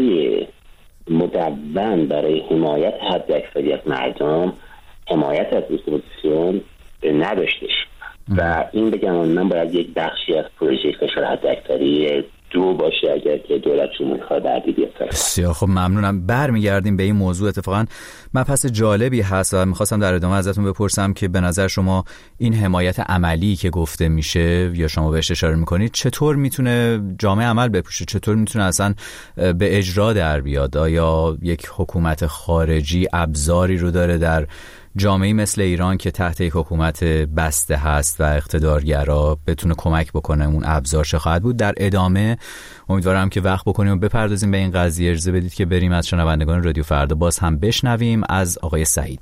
Speaker 6: مدون برای حمایت حداکثری از مردم، حمایت از اپوزیسیون نداشتش و این بگم من باید یک بخشی از پروژه فشار حداکثری دو باشه اگر که دولت جمهوری خواهی بعدی بیاد.
Speaker 5: بسیار خب، ممنونم. برمیگردیم به این موضوع. اتفاقا مبحث جالبی هست و میخواستم در ادامه ازتون بپرسم که به نظر شما این حمایت عملی که گفته میشه یا شما بهش اشاره میکنید چطور میتونه جامعه عمل بپوشه؟ چطور میتونه اصلا به اجرا در بیاد؟ آیا یک حکومت خارجی ابزاری رو داره در جامعه‌ای مثل ایران که تحت یک حکومت بسته هست و اقتدارگرا بتونه کمک بکنه اون ابزار چه خواهد بود؟ در ادامه امیدوارم که وقت بکنیم و بپردازیم به این قضیه. اجازه بدید که بریم از شنوندگان رادیو فردا باز هم بشنویم از آقای سعید.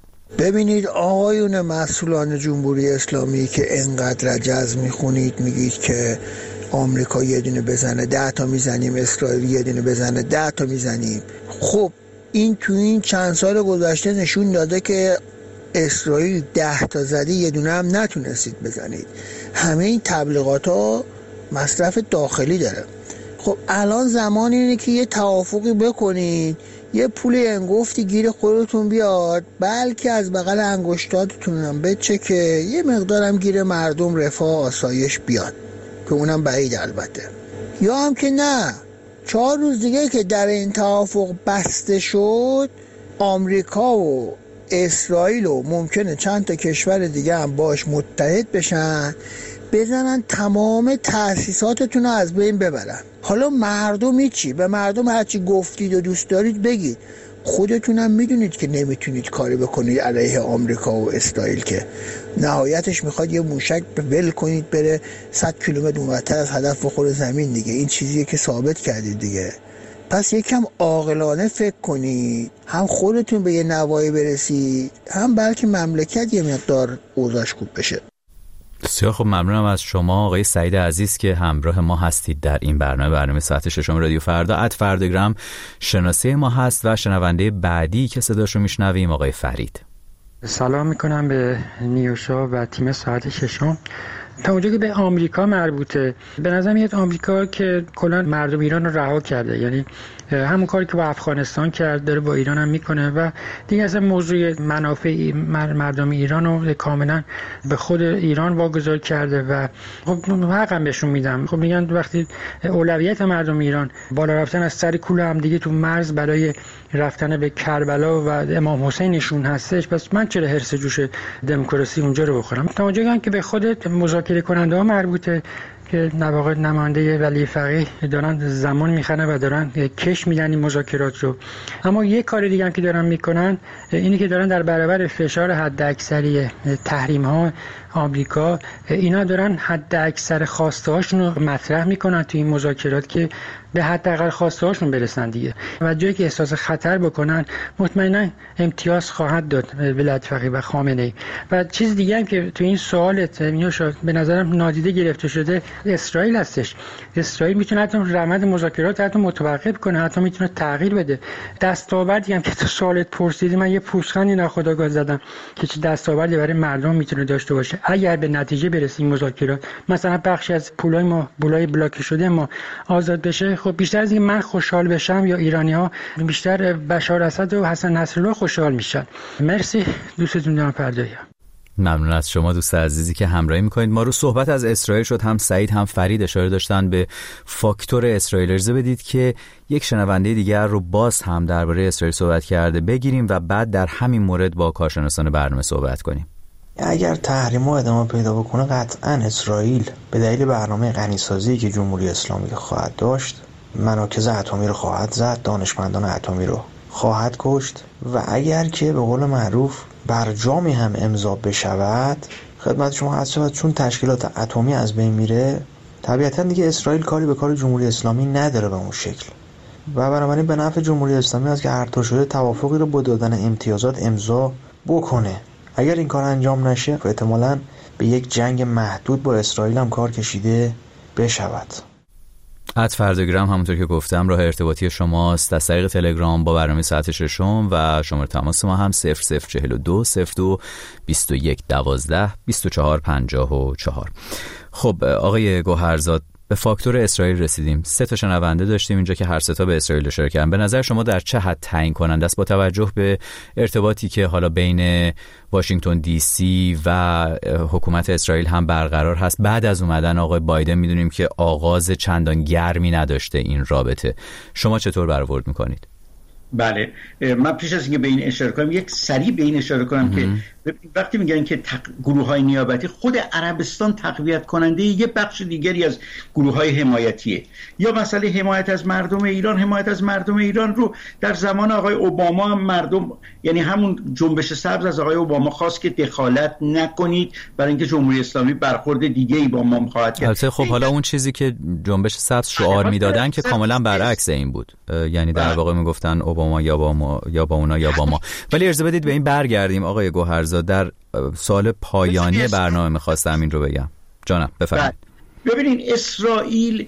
Speaker 18: ببینید آقایون مسئولان جمهوری اسلامی که انقدر جذب میخونید، میگید که آمریکا یه دونه بزنه 10 تا میزنیم، اسرائیل یه دونه بزنه 10 تا میزنیم. خب این تو این چند سال گذشته نشون داده که اسرائیل 10 تا زده یه دونه هم نتونستید بزنید. همه این تبلیغات ها مصرف داخلی داره. خب الان زمان اینه که یه توافقی بکنید، یه پول انگفتی گیر خودتون بیاد، بلکه از بغل انگشتاتتون هم بچه که یه مقدارم گیر مردم رفاه آسایش بیاد، که اونم بعید البته. یا هم که نه، 4 روز دیگه که در این توافق بسته شد، آمریکا و اسرائیل و ممکنه چند تا کشور دیگه هم باش متحد بشن، بزنن تمام تأسیساتتون رو از بین ببرن. حالا مردم چی؟ به مردم هرچی گفتید و دوست دارید بگید، خودتونم میدونید که نمیتونید کاری بکنید علیه آمریکا و اسرائیل، که نهایتش میخواد یه موشک ول کنید بره 100 کیلومتر اونورتر از هدف بخوره زمین دیگه. این چیزیه که ثابت کردید دیگه. پس یکم عاقلانه فکر کنید، هم خودتون به یه نوایی برسید، هم بلکه مملکت یه مقدار اوضاعش خوب بشه.
Speaker 5: بسیار خب، ممنونم از شما آقای سعید عزیز که همراه ما هستید در این برنامه ساعت 6 رادیو فردا. @فرداگرام شناسه ما هست و شنونده بعدی که صداشو میشنویم آقای فرید.
Speaker 19: سلام میکنم به نیوشا و تیم ساعت 6. تا اونجا که به آمریکا مربوطه، به نظر میاد آمریکا که کلا مردم ایران رو رها کرده، یعنی همون کاری که با افغانستان کرد داره با ایران هم میکنه و دیگه اصلا موضوع منافع مردم ایران رو کاملا به خود ایران واگذار کرده و خب حق هم بهشون میدم. خب میگن وقتی اولویت مردم ایران بالا رفتن از سر کوله هم دیگه تو مرز برای رفتن به کربلا و امام حسینشون هستش، پس من چرا هرس جوش دموکراسی اونجا رو بخورم؟ تا اونجا که به خود مذاکره کننده ها مربوطه که نواقع نماینده ولی فقیه دارن زمان میخنه و دارن کش میدن این مذاکرات رو. اما یک کار دیگه هم که دارن میکنن اینی که دارن در برابر فشار حداکثری تحریم ها آمریکا، اینا دارن حداکثر خواسته هاشون رو مطرح میکنن تو این مذاکرات که به حداقل خواسته هاشون برسن دیگه. و جایی که احساس خطر بکنن مطمئنا امتیاز خواهد داد ولایت فقیه و خامنه‌ای. و چیز دیگه هم که تو این سوالت به نظرم نادیده گرفته شده اسرائیل هستش. اسرائیل میتونه حتی روند مذاکرات حتی متوقف کنه، حتی میتونه تغییر بده. دستاوردی هم که تو سوالت پرسیدی، من یه پوزخندی ناخودآگاه زدم که چه دستاوردی برای مردم میتونه داشته باشه اگر به نتیجه برسیم مذاکرات، مثلا بخشی از پولای ما بلاک شده ما آزاد بشه. خب بیشتر از این من خوشحال بشم یا ایرانی‌ها بیشتر بشار اسد و حسن نصرالله خوشحال میشن. مرسی، دوستتون دارم. فردایی.
Speaker 5: ممنون از شما دوست عزیزی که همراهی میکنید ما رو. صحبت از اسرائیل شد، هم سعید هم فرید اشاره داشتن به فاکتور اسرائیل. اجازه بدید که یک شنونده دیگر رو باز هم درباره اسرائیل صحبت کرده بگیریم و بعد در همین مورد با کارشناسان برنامه صحبت کنیم.
Speaker 20: اگر تحریم‌ها ادامه پیدا بکنه، قطعاً اسرائیل به دلیل برنامه غنیسازی که جمهوری اسلامی خواهد داشت، مراکز اتمی رو خواهد زد، دانشمندان اتمی رو خواهد کشت و اگر که به قول معروف برجامی هم امضا بشود، خدمت شما عرض شود چون تشکیلات اتمی از بین میره، طبیعتاً دیگه اسرائیل کاری به کار جمهوری اسلامی نداره به اون شکل و بنابراین به نفع جمهوری اسلامی است که هر طور شده توافقی رو با دادن امتیازات امضا بکنه. اگر این کار انجام نشه، احتمالاً به یک جنگ محدود با اسرائیل هم کار کشیده بشود.
Speaker 5: @فرداگرام همونطور که گفتم راه ارتباطی شماست. از طریق تلگرام با برنامه ساعت 6 و شماره تماس ما هم 0042 02 21 12 24 54. خب آقای گوهرزاد، به فاکتور اسرائیل رسیدیم. 3 تا شنونده داشتیم اینجا که هر 3 تا به اسرائیل اشاره کردن. به نظر شما در چه حد تعیین کننده است با توجه به ارتباطی که حالا بین واشنگتن دی سی و حکومت اسرائیل هم برقرار هست؟ بعد از اومدن آقای بایدن میدونیم که آغاز چندان گرمی نداشته این رابطه. شما چطور برآورد میکنید؟
Speaker 10: بله، من پیش از اینکه به این اشاره کنم یک سریع به این اشاره کنم که وقتی میگن که گروه‌های نیابتی، خود عربستان تقویت کننده یه بخش دیگری از گروه‌های حمایتیه. یا مسئله حمایت از مردم ایران، حمایت از مردم ایران رو در زمان آقای اوباما هم مردم، یعنی همون جنبش سبز از آقای اوباما خواست که دخالت نکنید برای اینکه جمهوری اسلامی برخورد دیگه‌ای با ما می‌خواهد کرد.
Speaker 5: البته خب حالا اون چیزی که جنبش سبز شعار میدادن که کاملا برعکس این بود، یعنی در واقع میگفتن اوباما یا با ما یا با اونا یا با ما. ولی اجازه بدید به این برگردیم آقای گوهرزاد. در سال پایانی برنامه می‌خواستم این رو بگم. جانم بفرمایید.
Speaker 10: ببینید اسرائیل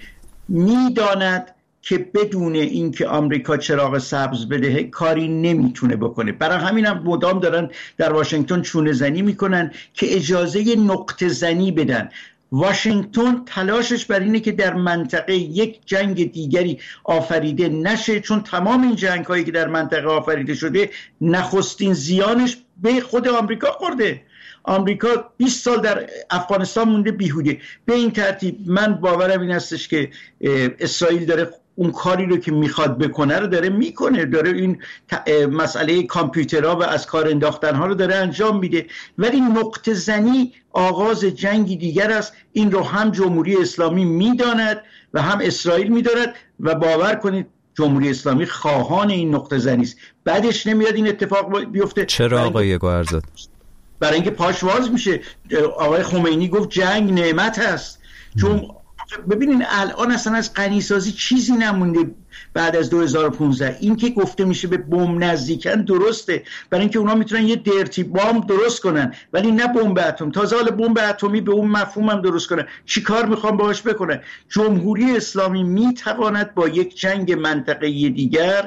Speaker 10: میداند که بدون اینکه آمریکا چراغ سبز بده کاری نمیتونه بکنه. برای همین هم مدام دارن در واشنگتن چونه زنی میکنن که اجازه نقطه زنی بدن. واشنگتن تلاشش بر اینه که در منطقه یک جنگ دیگری آفریده نشه، چون تمام این جنگ هایی که در منطقه آفریده شده نخستین زیانش به خود آمریکا خورده. آمریکا 20 سال در افغانستان مونده بیهوده. به این ترتیب من باورم این هستش که اسرائیل داره اون کاری رو که میخواد بکنه رو داره میکنه، داره این مسئله کامپیوترها و از کار انداختن ها رو داره انجام میده. ولی نقطه زنی آغاز جنگی دیگر است. این رو هم جمهوری اسلامی میداند و هم اسرائیل میداند و باور کنید جمهوری اسلامی خواهان این نقطه زنی است. بعدش نمیاد این اتفاق بیفته.
Speaker 5: چرا آقای گوهرزاد؟
Speaker 10: برای اینکه پاش واز میشه. آقای خمینی گفت جنگ نعمت است. چون ببینین الان اصلا از غنیسازی چیزی نمونده بعد از 2015. این که گفته میشه به بمب نزدیکن درسته، برای اینکه اونا میتونن یه درتی بمب درست کنن ولی نه بمب اتم. تازه حالا بمب اتمی به اون مفهوم هم درست کنن. چی کار میخوان باهاش بکنن؟ جمهوری اسلامی میتواند با یک جنگ منطقه‌ای دیگر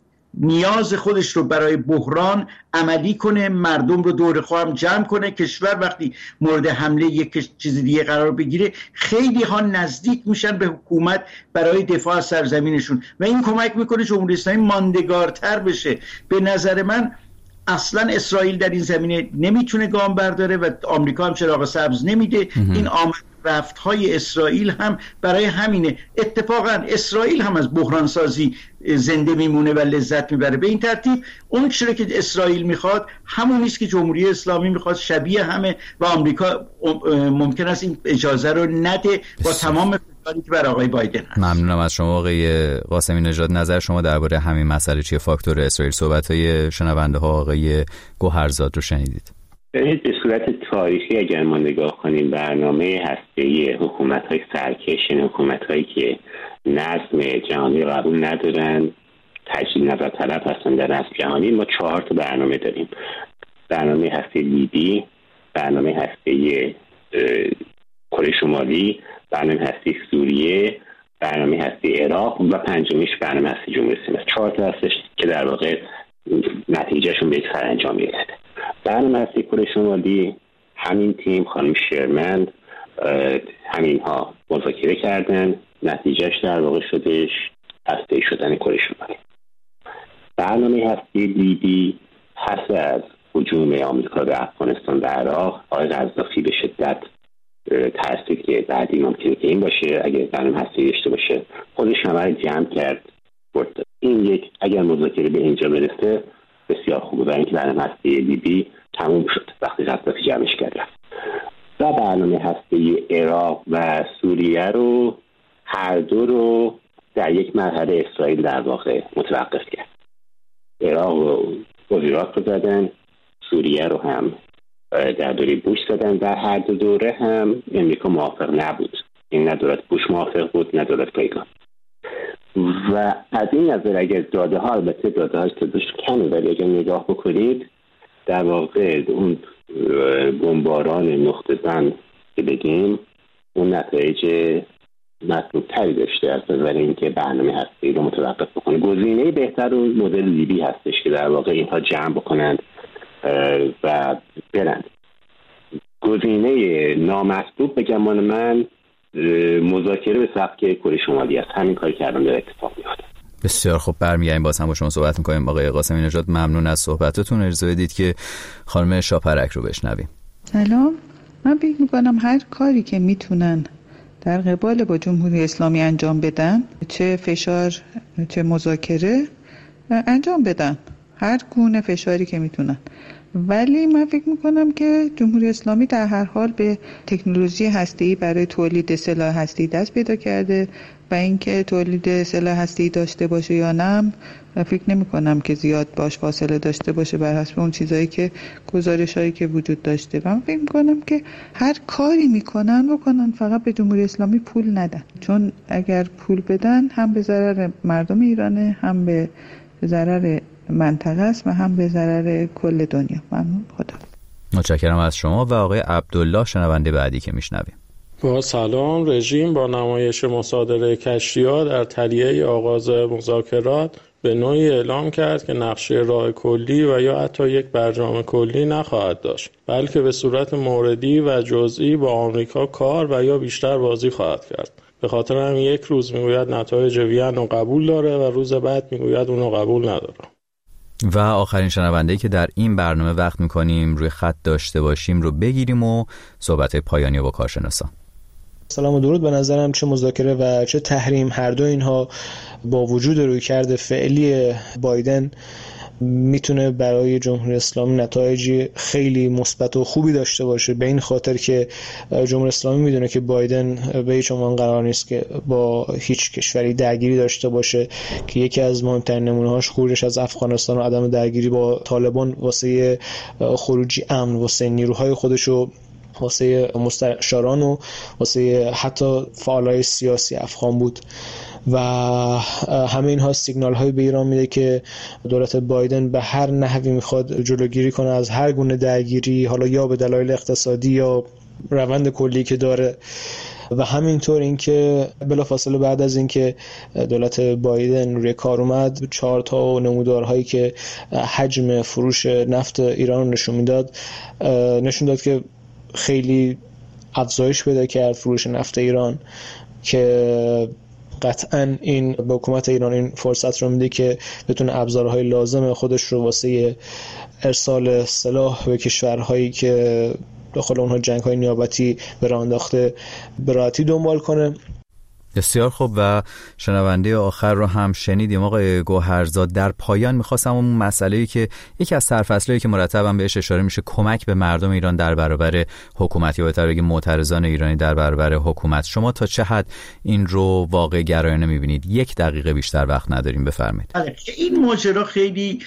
Speaker 10: نیاز خودش رو برای بحران عملی کنه، مردم رو دور خودم جمع کنه. کشور وقتی مورد حمله یک چیز دیگه قرار بگیره خیلی ها نزدیک میشن به حکومت برای دفاع از سرزمینشون و این کمک میکنه جمهوری اسلامی ماندگارتر بشه. به نظر من اصلا اسرائیل در این زمینه نمیتونه گام برداره و آمریکا هم چراغ سبز نمیده. این آمد رفت‌های اسرائیل هم برای همینه. اتفاقا اسرائیل هم از بحران سازی زنده میمونه و لذت میبره. به این ترتیب اون چیزی که اسرائیل میخواد همون نیست که جمهوری اسلامی میخواد، شبیه همه و آمریکا ممکن است این اجازه رو نده با تمام فشاری که بر آقای بایدن هست.
Speaker 5: ممنونم از شما آقای قاسمی نژاد. نظر شما درباره همین مسئله چیه؟ فاکتور اسرائیل. صحبت‌های شنونده ها آقای گوهرزاد رو شنیدید.
Speaker 6: به صورت تاریخی اگر ما نگاه کنیم برنامه هسته‌ای حکومت‌های سرکش، حکومت‌هایی که نظم جهانی قبول ندارن، تجدید نظر طلب هستن در نظم جهانی، ما 4 تا برنامه داریم. برنامه هسته لیبی، برنامه هسته کره شمالی، برنامه هسته سوریه، برنامه هسته عراق و پنجمیش برنامه هسته جمهوری اسلامی. 4 تا هستش که در واقع نتیجهشون به یک سرانجام میرسه. برنامه هسته کره شمالی همین تیم خانم شرمند همینها مذاکره کردن، نتیجهش در واقع شدش هسته شدن کره شمالی. برنامه هسته لیبی پس از هجوم آمریکا به افغانستان و عراق، آقای قذافی به شدت ترسید که بعدی ممکنه که این باشه اگر برنامه هسته داشته باشه، خودش همه رو جمع کرد برد. این یک اگر مذاکره به اینجا برسه بسیار خوبه، برای اینکه برنامه هسته لیبی تموم شد وقتی قذافی جمعش کرد و برنامه هسته عراق و سوریه رو هر دو رو در یک مرحله اسرائیل در واقع متوقف کرد. عراق رو عراق رو زدن، سوریه رو هم در دوره بوش زدن. در هر دو دوره هم امریکا موافق نبود. این نه دولت بوش موافق بود نه دولت ریگان. و از این نظر اگر داده ها، البته داده ها تعدادش کمه ولی اگر نگاه بکنید در واقع اون بمباران نقطه زن که بگیم اون نتایج مطلوب تری داشته از نظر اینکه برنامه هسته‌ای رو متوقف بکنه. گزینه بهتر و مدل لیبی هستش که در واقع اینها جمع بکنند و برند. گزینه نامطلوب به گمان من مذاکره به سبک کره شمالی است. همین کاری که الان داره اتفاق میفته.
Speaker 5: بسیار خوب، برمیگردیم باز هم با شما صحبت می‌کنیم. آقای قاسمی نژاد ممنون از صحبتتون. اجازه بدید که خانم شاپرک رو بشنویم.
Speaker 21: سلام. من فکر می‌کنم هر کاری که میتونن در قبال با جمهوری اسلامی انجام بدن، چه فشار چه مذاکره، انجام بدن، هر گونه فشاری که میتونن. ولی من فکر میکنم که جمهوری اسلامی در هر حال به تکنولوژی هسته‌ای برای تولید سلاح هسته‌ای دست پیدا کرده و اینکه تولید سلاح هسته‌ای داشته باشه یا نه فکر نمی‌کنم که زیاد باش فاصله داشته باشه بر حسب اون چیزایی که گزارش‌هایی که وجود داشته. و من فکر می‌کنم که هر کاری بکنن فقط به جمهوری اسلامی پول ندن، چون اگر پول بدن هم به ضرر مردم ایرانه، هم به ضرر منطقه است و هم به ضرر کل دنیا. ممنون. خدا.
Speaker 5: متشکرم از شما. و آقای عبدالله شنونده بعدی که میشنویم.
Speaker 4: با سلام. رژیم با نمایش مصادره کشتی‌ها در تلیه آغاز مذاکرات به نوعی اعلام کرد که نقشه راه کلی و یا حتی یک برنامه کلی نخواهد داشت، بلکه به صورت موردی و جزئی با آمریکا کار و یا بیشتر بازی خواهد کرد. به خاطر هم یک روز میگوید نتایج وین رو قبول داره و روز بعد میگوید اون رو قبول نداره.
Speaker 5: و آخرین شنونده‌ای که در این برنامه وقت میکنیم روی خط داشته باشیم رو بگیریم و صحبت پایانی با کارشناسان.
Speaker 22: سلام و درود. به نظرم چه مذاکره و چه تحریم، هر دو اینها با وجود رویکرد فعلی بایدن میتونه برای جمهوری اسلامی نتایج خیلی مثبت و خوبی داشته باشه، به این خاطر که جمهوری اسلامی میدونه که بایدن به هیچ عنوان قرار نیست که با هیچ کشوری درگیری داشته باشه، که یکی از مهمترین نمونه‌هاش خروجش از افغانستان و عدم درگیری با طالبان واسه خروجی امن واسه نیروهای خودش و واسه مستشاران و واسه حتی فعالای سیاسی افغان بود. و همه اینها سیگنال های به ایران میده که دولت بایدن به هر نحوی میخواد جلوگیری کنه از هر گونه درگیری، حالا یا به دلایل اقتصادی یا روند کلی که داره. و همینطور اینکه بلافاصله بعد از اینکه دولت بایدن روی کار اومد 4 تا نمودارهایی که حجم فروش نفت ایران رو نشون داد که خیلی افزایش پیدا کرد فروش نفت ایران، که قطعاً این به حکومت ایران این فرصت رو میده که بتونه ابزارهای لازم خودش رو واسه ارسال سلاح به کشورهایی که داخل اونها جنگ‌های نیابتی به راه انداخته به راحتی دنبال کنه.
Speaker 5: بسیار خوب. و شنونده آخر رو هم شنیدیم آقای گوهرزاد. در پایان می‌خواستم اون مسئله‌ای که یکی از سرفصلایی که مرتباً بهش اشاره میشه، کمک به مردم ایران در برابر حکومت یا بهتر بگیم معترضان ایرانی در برابر حکومت، شما تا چه حد این رو واقع گرایانه می‌بینید؟ 1 دقیقه بیشتر وقت نداریم، بفرمایید.
Speaker 10: این ماجرا خیلی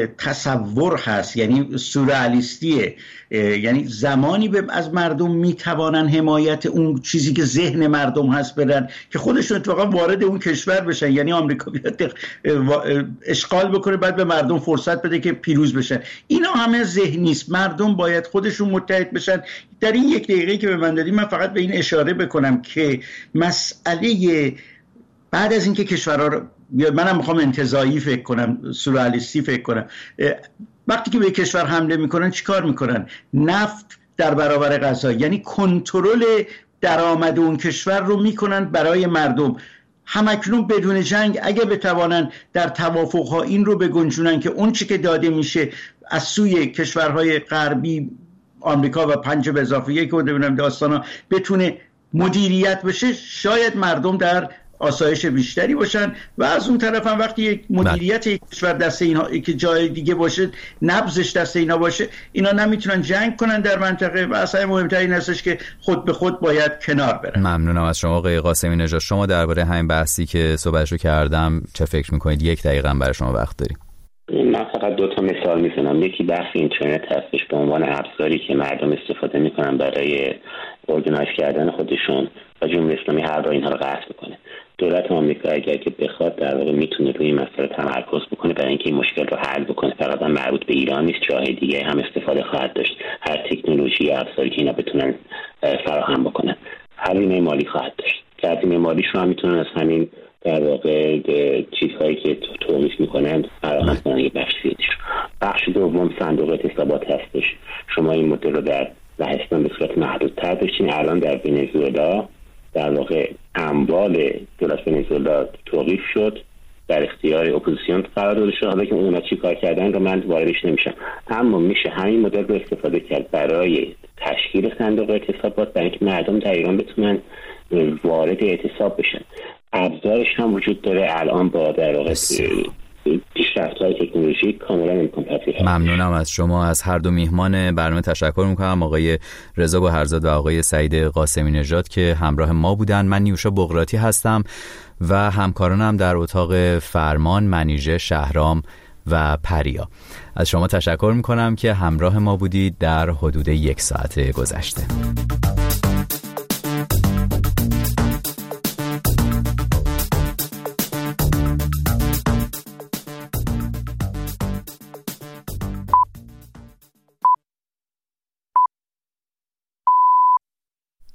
Speaker 10: تصور هست، یعنی سورئالیستیه، یعنی زمانی از مردم میتوانن حمایت اون چیزی که ذهن مردم هست برن که خودشون اتفاقا وارد اون کشور بشن، یعنی آمریکا بیاد اشغال بکنه بعد به مردم فرصت بده که پیروز بشن. اینا همه ذهنی است. مردم باید خودشون متحد بشن. در این 1 دقیقه که به من دادیم من فقط به این اشاره بکنم که مسئله بعد از اینکه کشورها رو، منم میخوام انتزاعی فکر کنم، سورئالیستی فکر کنم، وقتی که به کشور حمله میکنن چیکار میکنن؟ نفت در برابر غذا، یعنی کنترل درآمد اون کشور رو میکنن برای مردم. همکنون بدون جنگ اگه بتوانن در توافقها این رو بگنجونن که اون چی که داده میشه از سوی کشورهای غربی، آمریکا و 5 به اضافه 1 که ببینم داستانا بتونه مدیریت بشه، شاید مردم در آسایش بیشتری باشن. و از اون طرف هم وقتی یک مدیریت یک کشور دست اینها که جای دیگه باشه، نبضش دست اینا باشه، اینا نمیتونن جنگ کنن در منطقه. و اصلا مهمتر این هستش که خود به خود باید کنار برن.
Speaker 5: ممنونم از شما آقای قاسمی نژاد. شما درباره همین بحثی که صحبتشو کردم چه فکر میکنید؟ 1 دقیقه برای شما وقت داریم.
Speaker 6: من فقط 2 تا مثال میزنم. یکی بحث اینترنت هستش به عنوان ابزاری که مردم استفاده میکنن برای ارگانایز کردن خودشون و جمهوری اسلامی هر بار اینها رو قطع میکنه. دولت آمریکا اگر که بخواد در واقع میتونه روی این مسئله تمرکز بکنه برای اینکه این مشکل رو حل بکنه. فقط مربوط به ایران نیست، جاهای دیگه هم استفاده خواهد داشت. هر تکنولوژی یا ابزاری که اینا بتونن فراهم بکنن، هزینه مالی خواهد داشت. که هزینه مالیش رو هم میتونن از همین در واقع چیزهایی که تولید میکنن فراهم کنن. یه بخش دوم صندوق اعتصابات هستش. شما این مدل رو در لهستان به صورت محدودتر داشتین. الان در ونزوئلا در واقع اموال دولت ونزوئلا توقیف شد، در اختیار اپوزیسیون قرار داده شد. حالا که اونا چی کار کردن رو من واردش نمیشم، اما میشه همین مدل رو استفاده کرد برای تشکیل صندوق اعتصابات، برای اینکه مردم در ایران بتونن وارد اعتصاب بشن. ابزارش هم وجود داره. الان با در واقع پیشرفت‌های تکنولوژی کاملا امکان پذیر.
Speaker 5: ممنونم از شما. از هر دو میهمان برنامه تشکر میکنم، آقای رضا بوهرزاد و آقای سعید قاسمی نژاد که همراه ما بودن. من نیوشا بقراطی هستم و همکارانم در اتاق فرمان منیژه، شهرام و پریا. از شما تشکر میکنم که همراه ما بودید در حدود 1 ساعت گذشته.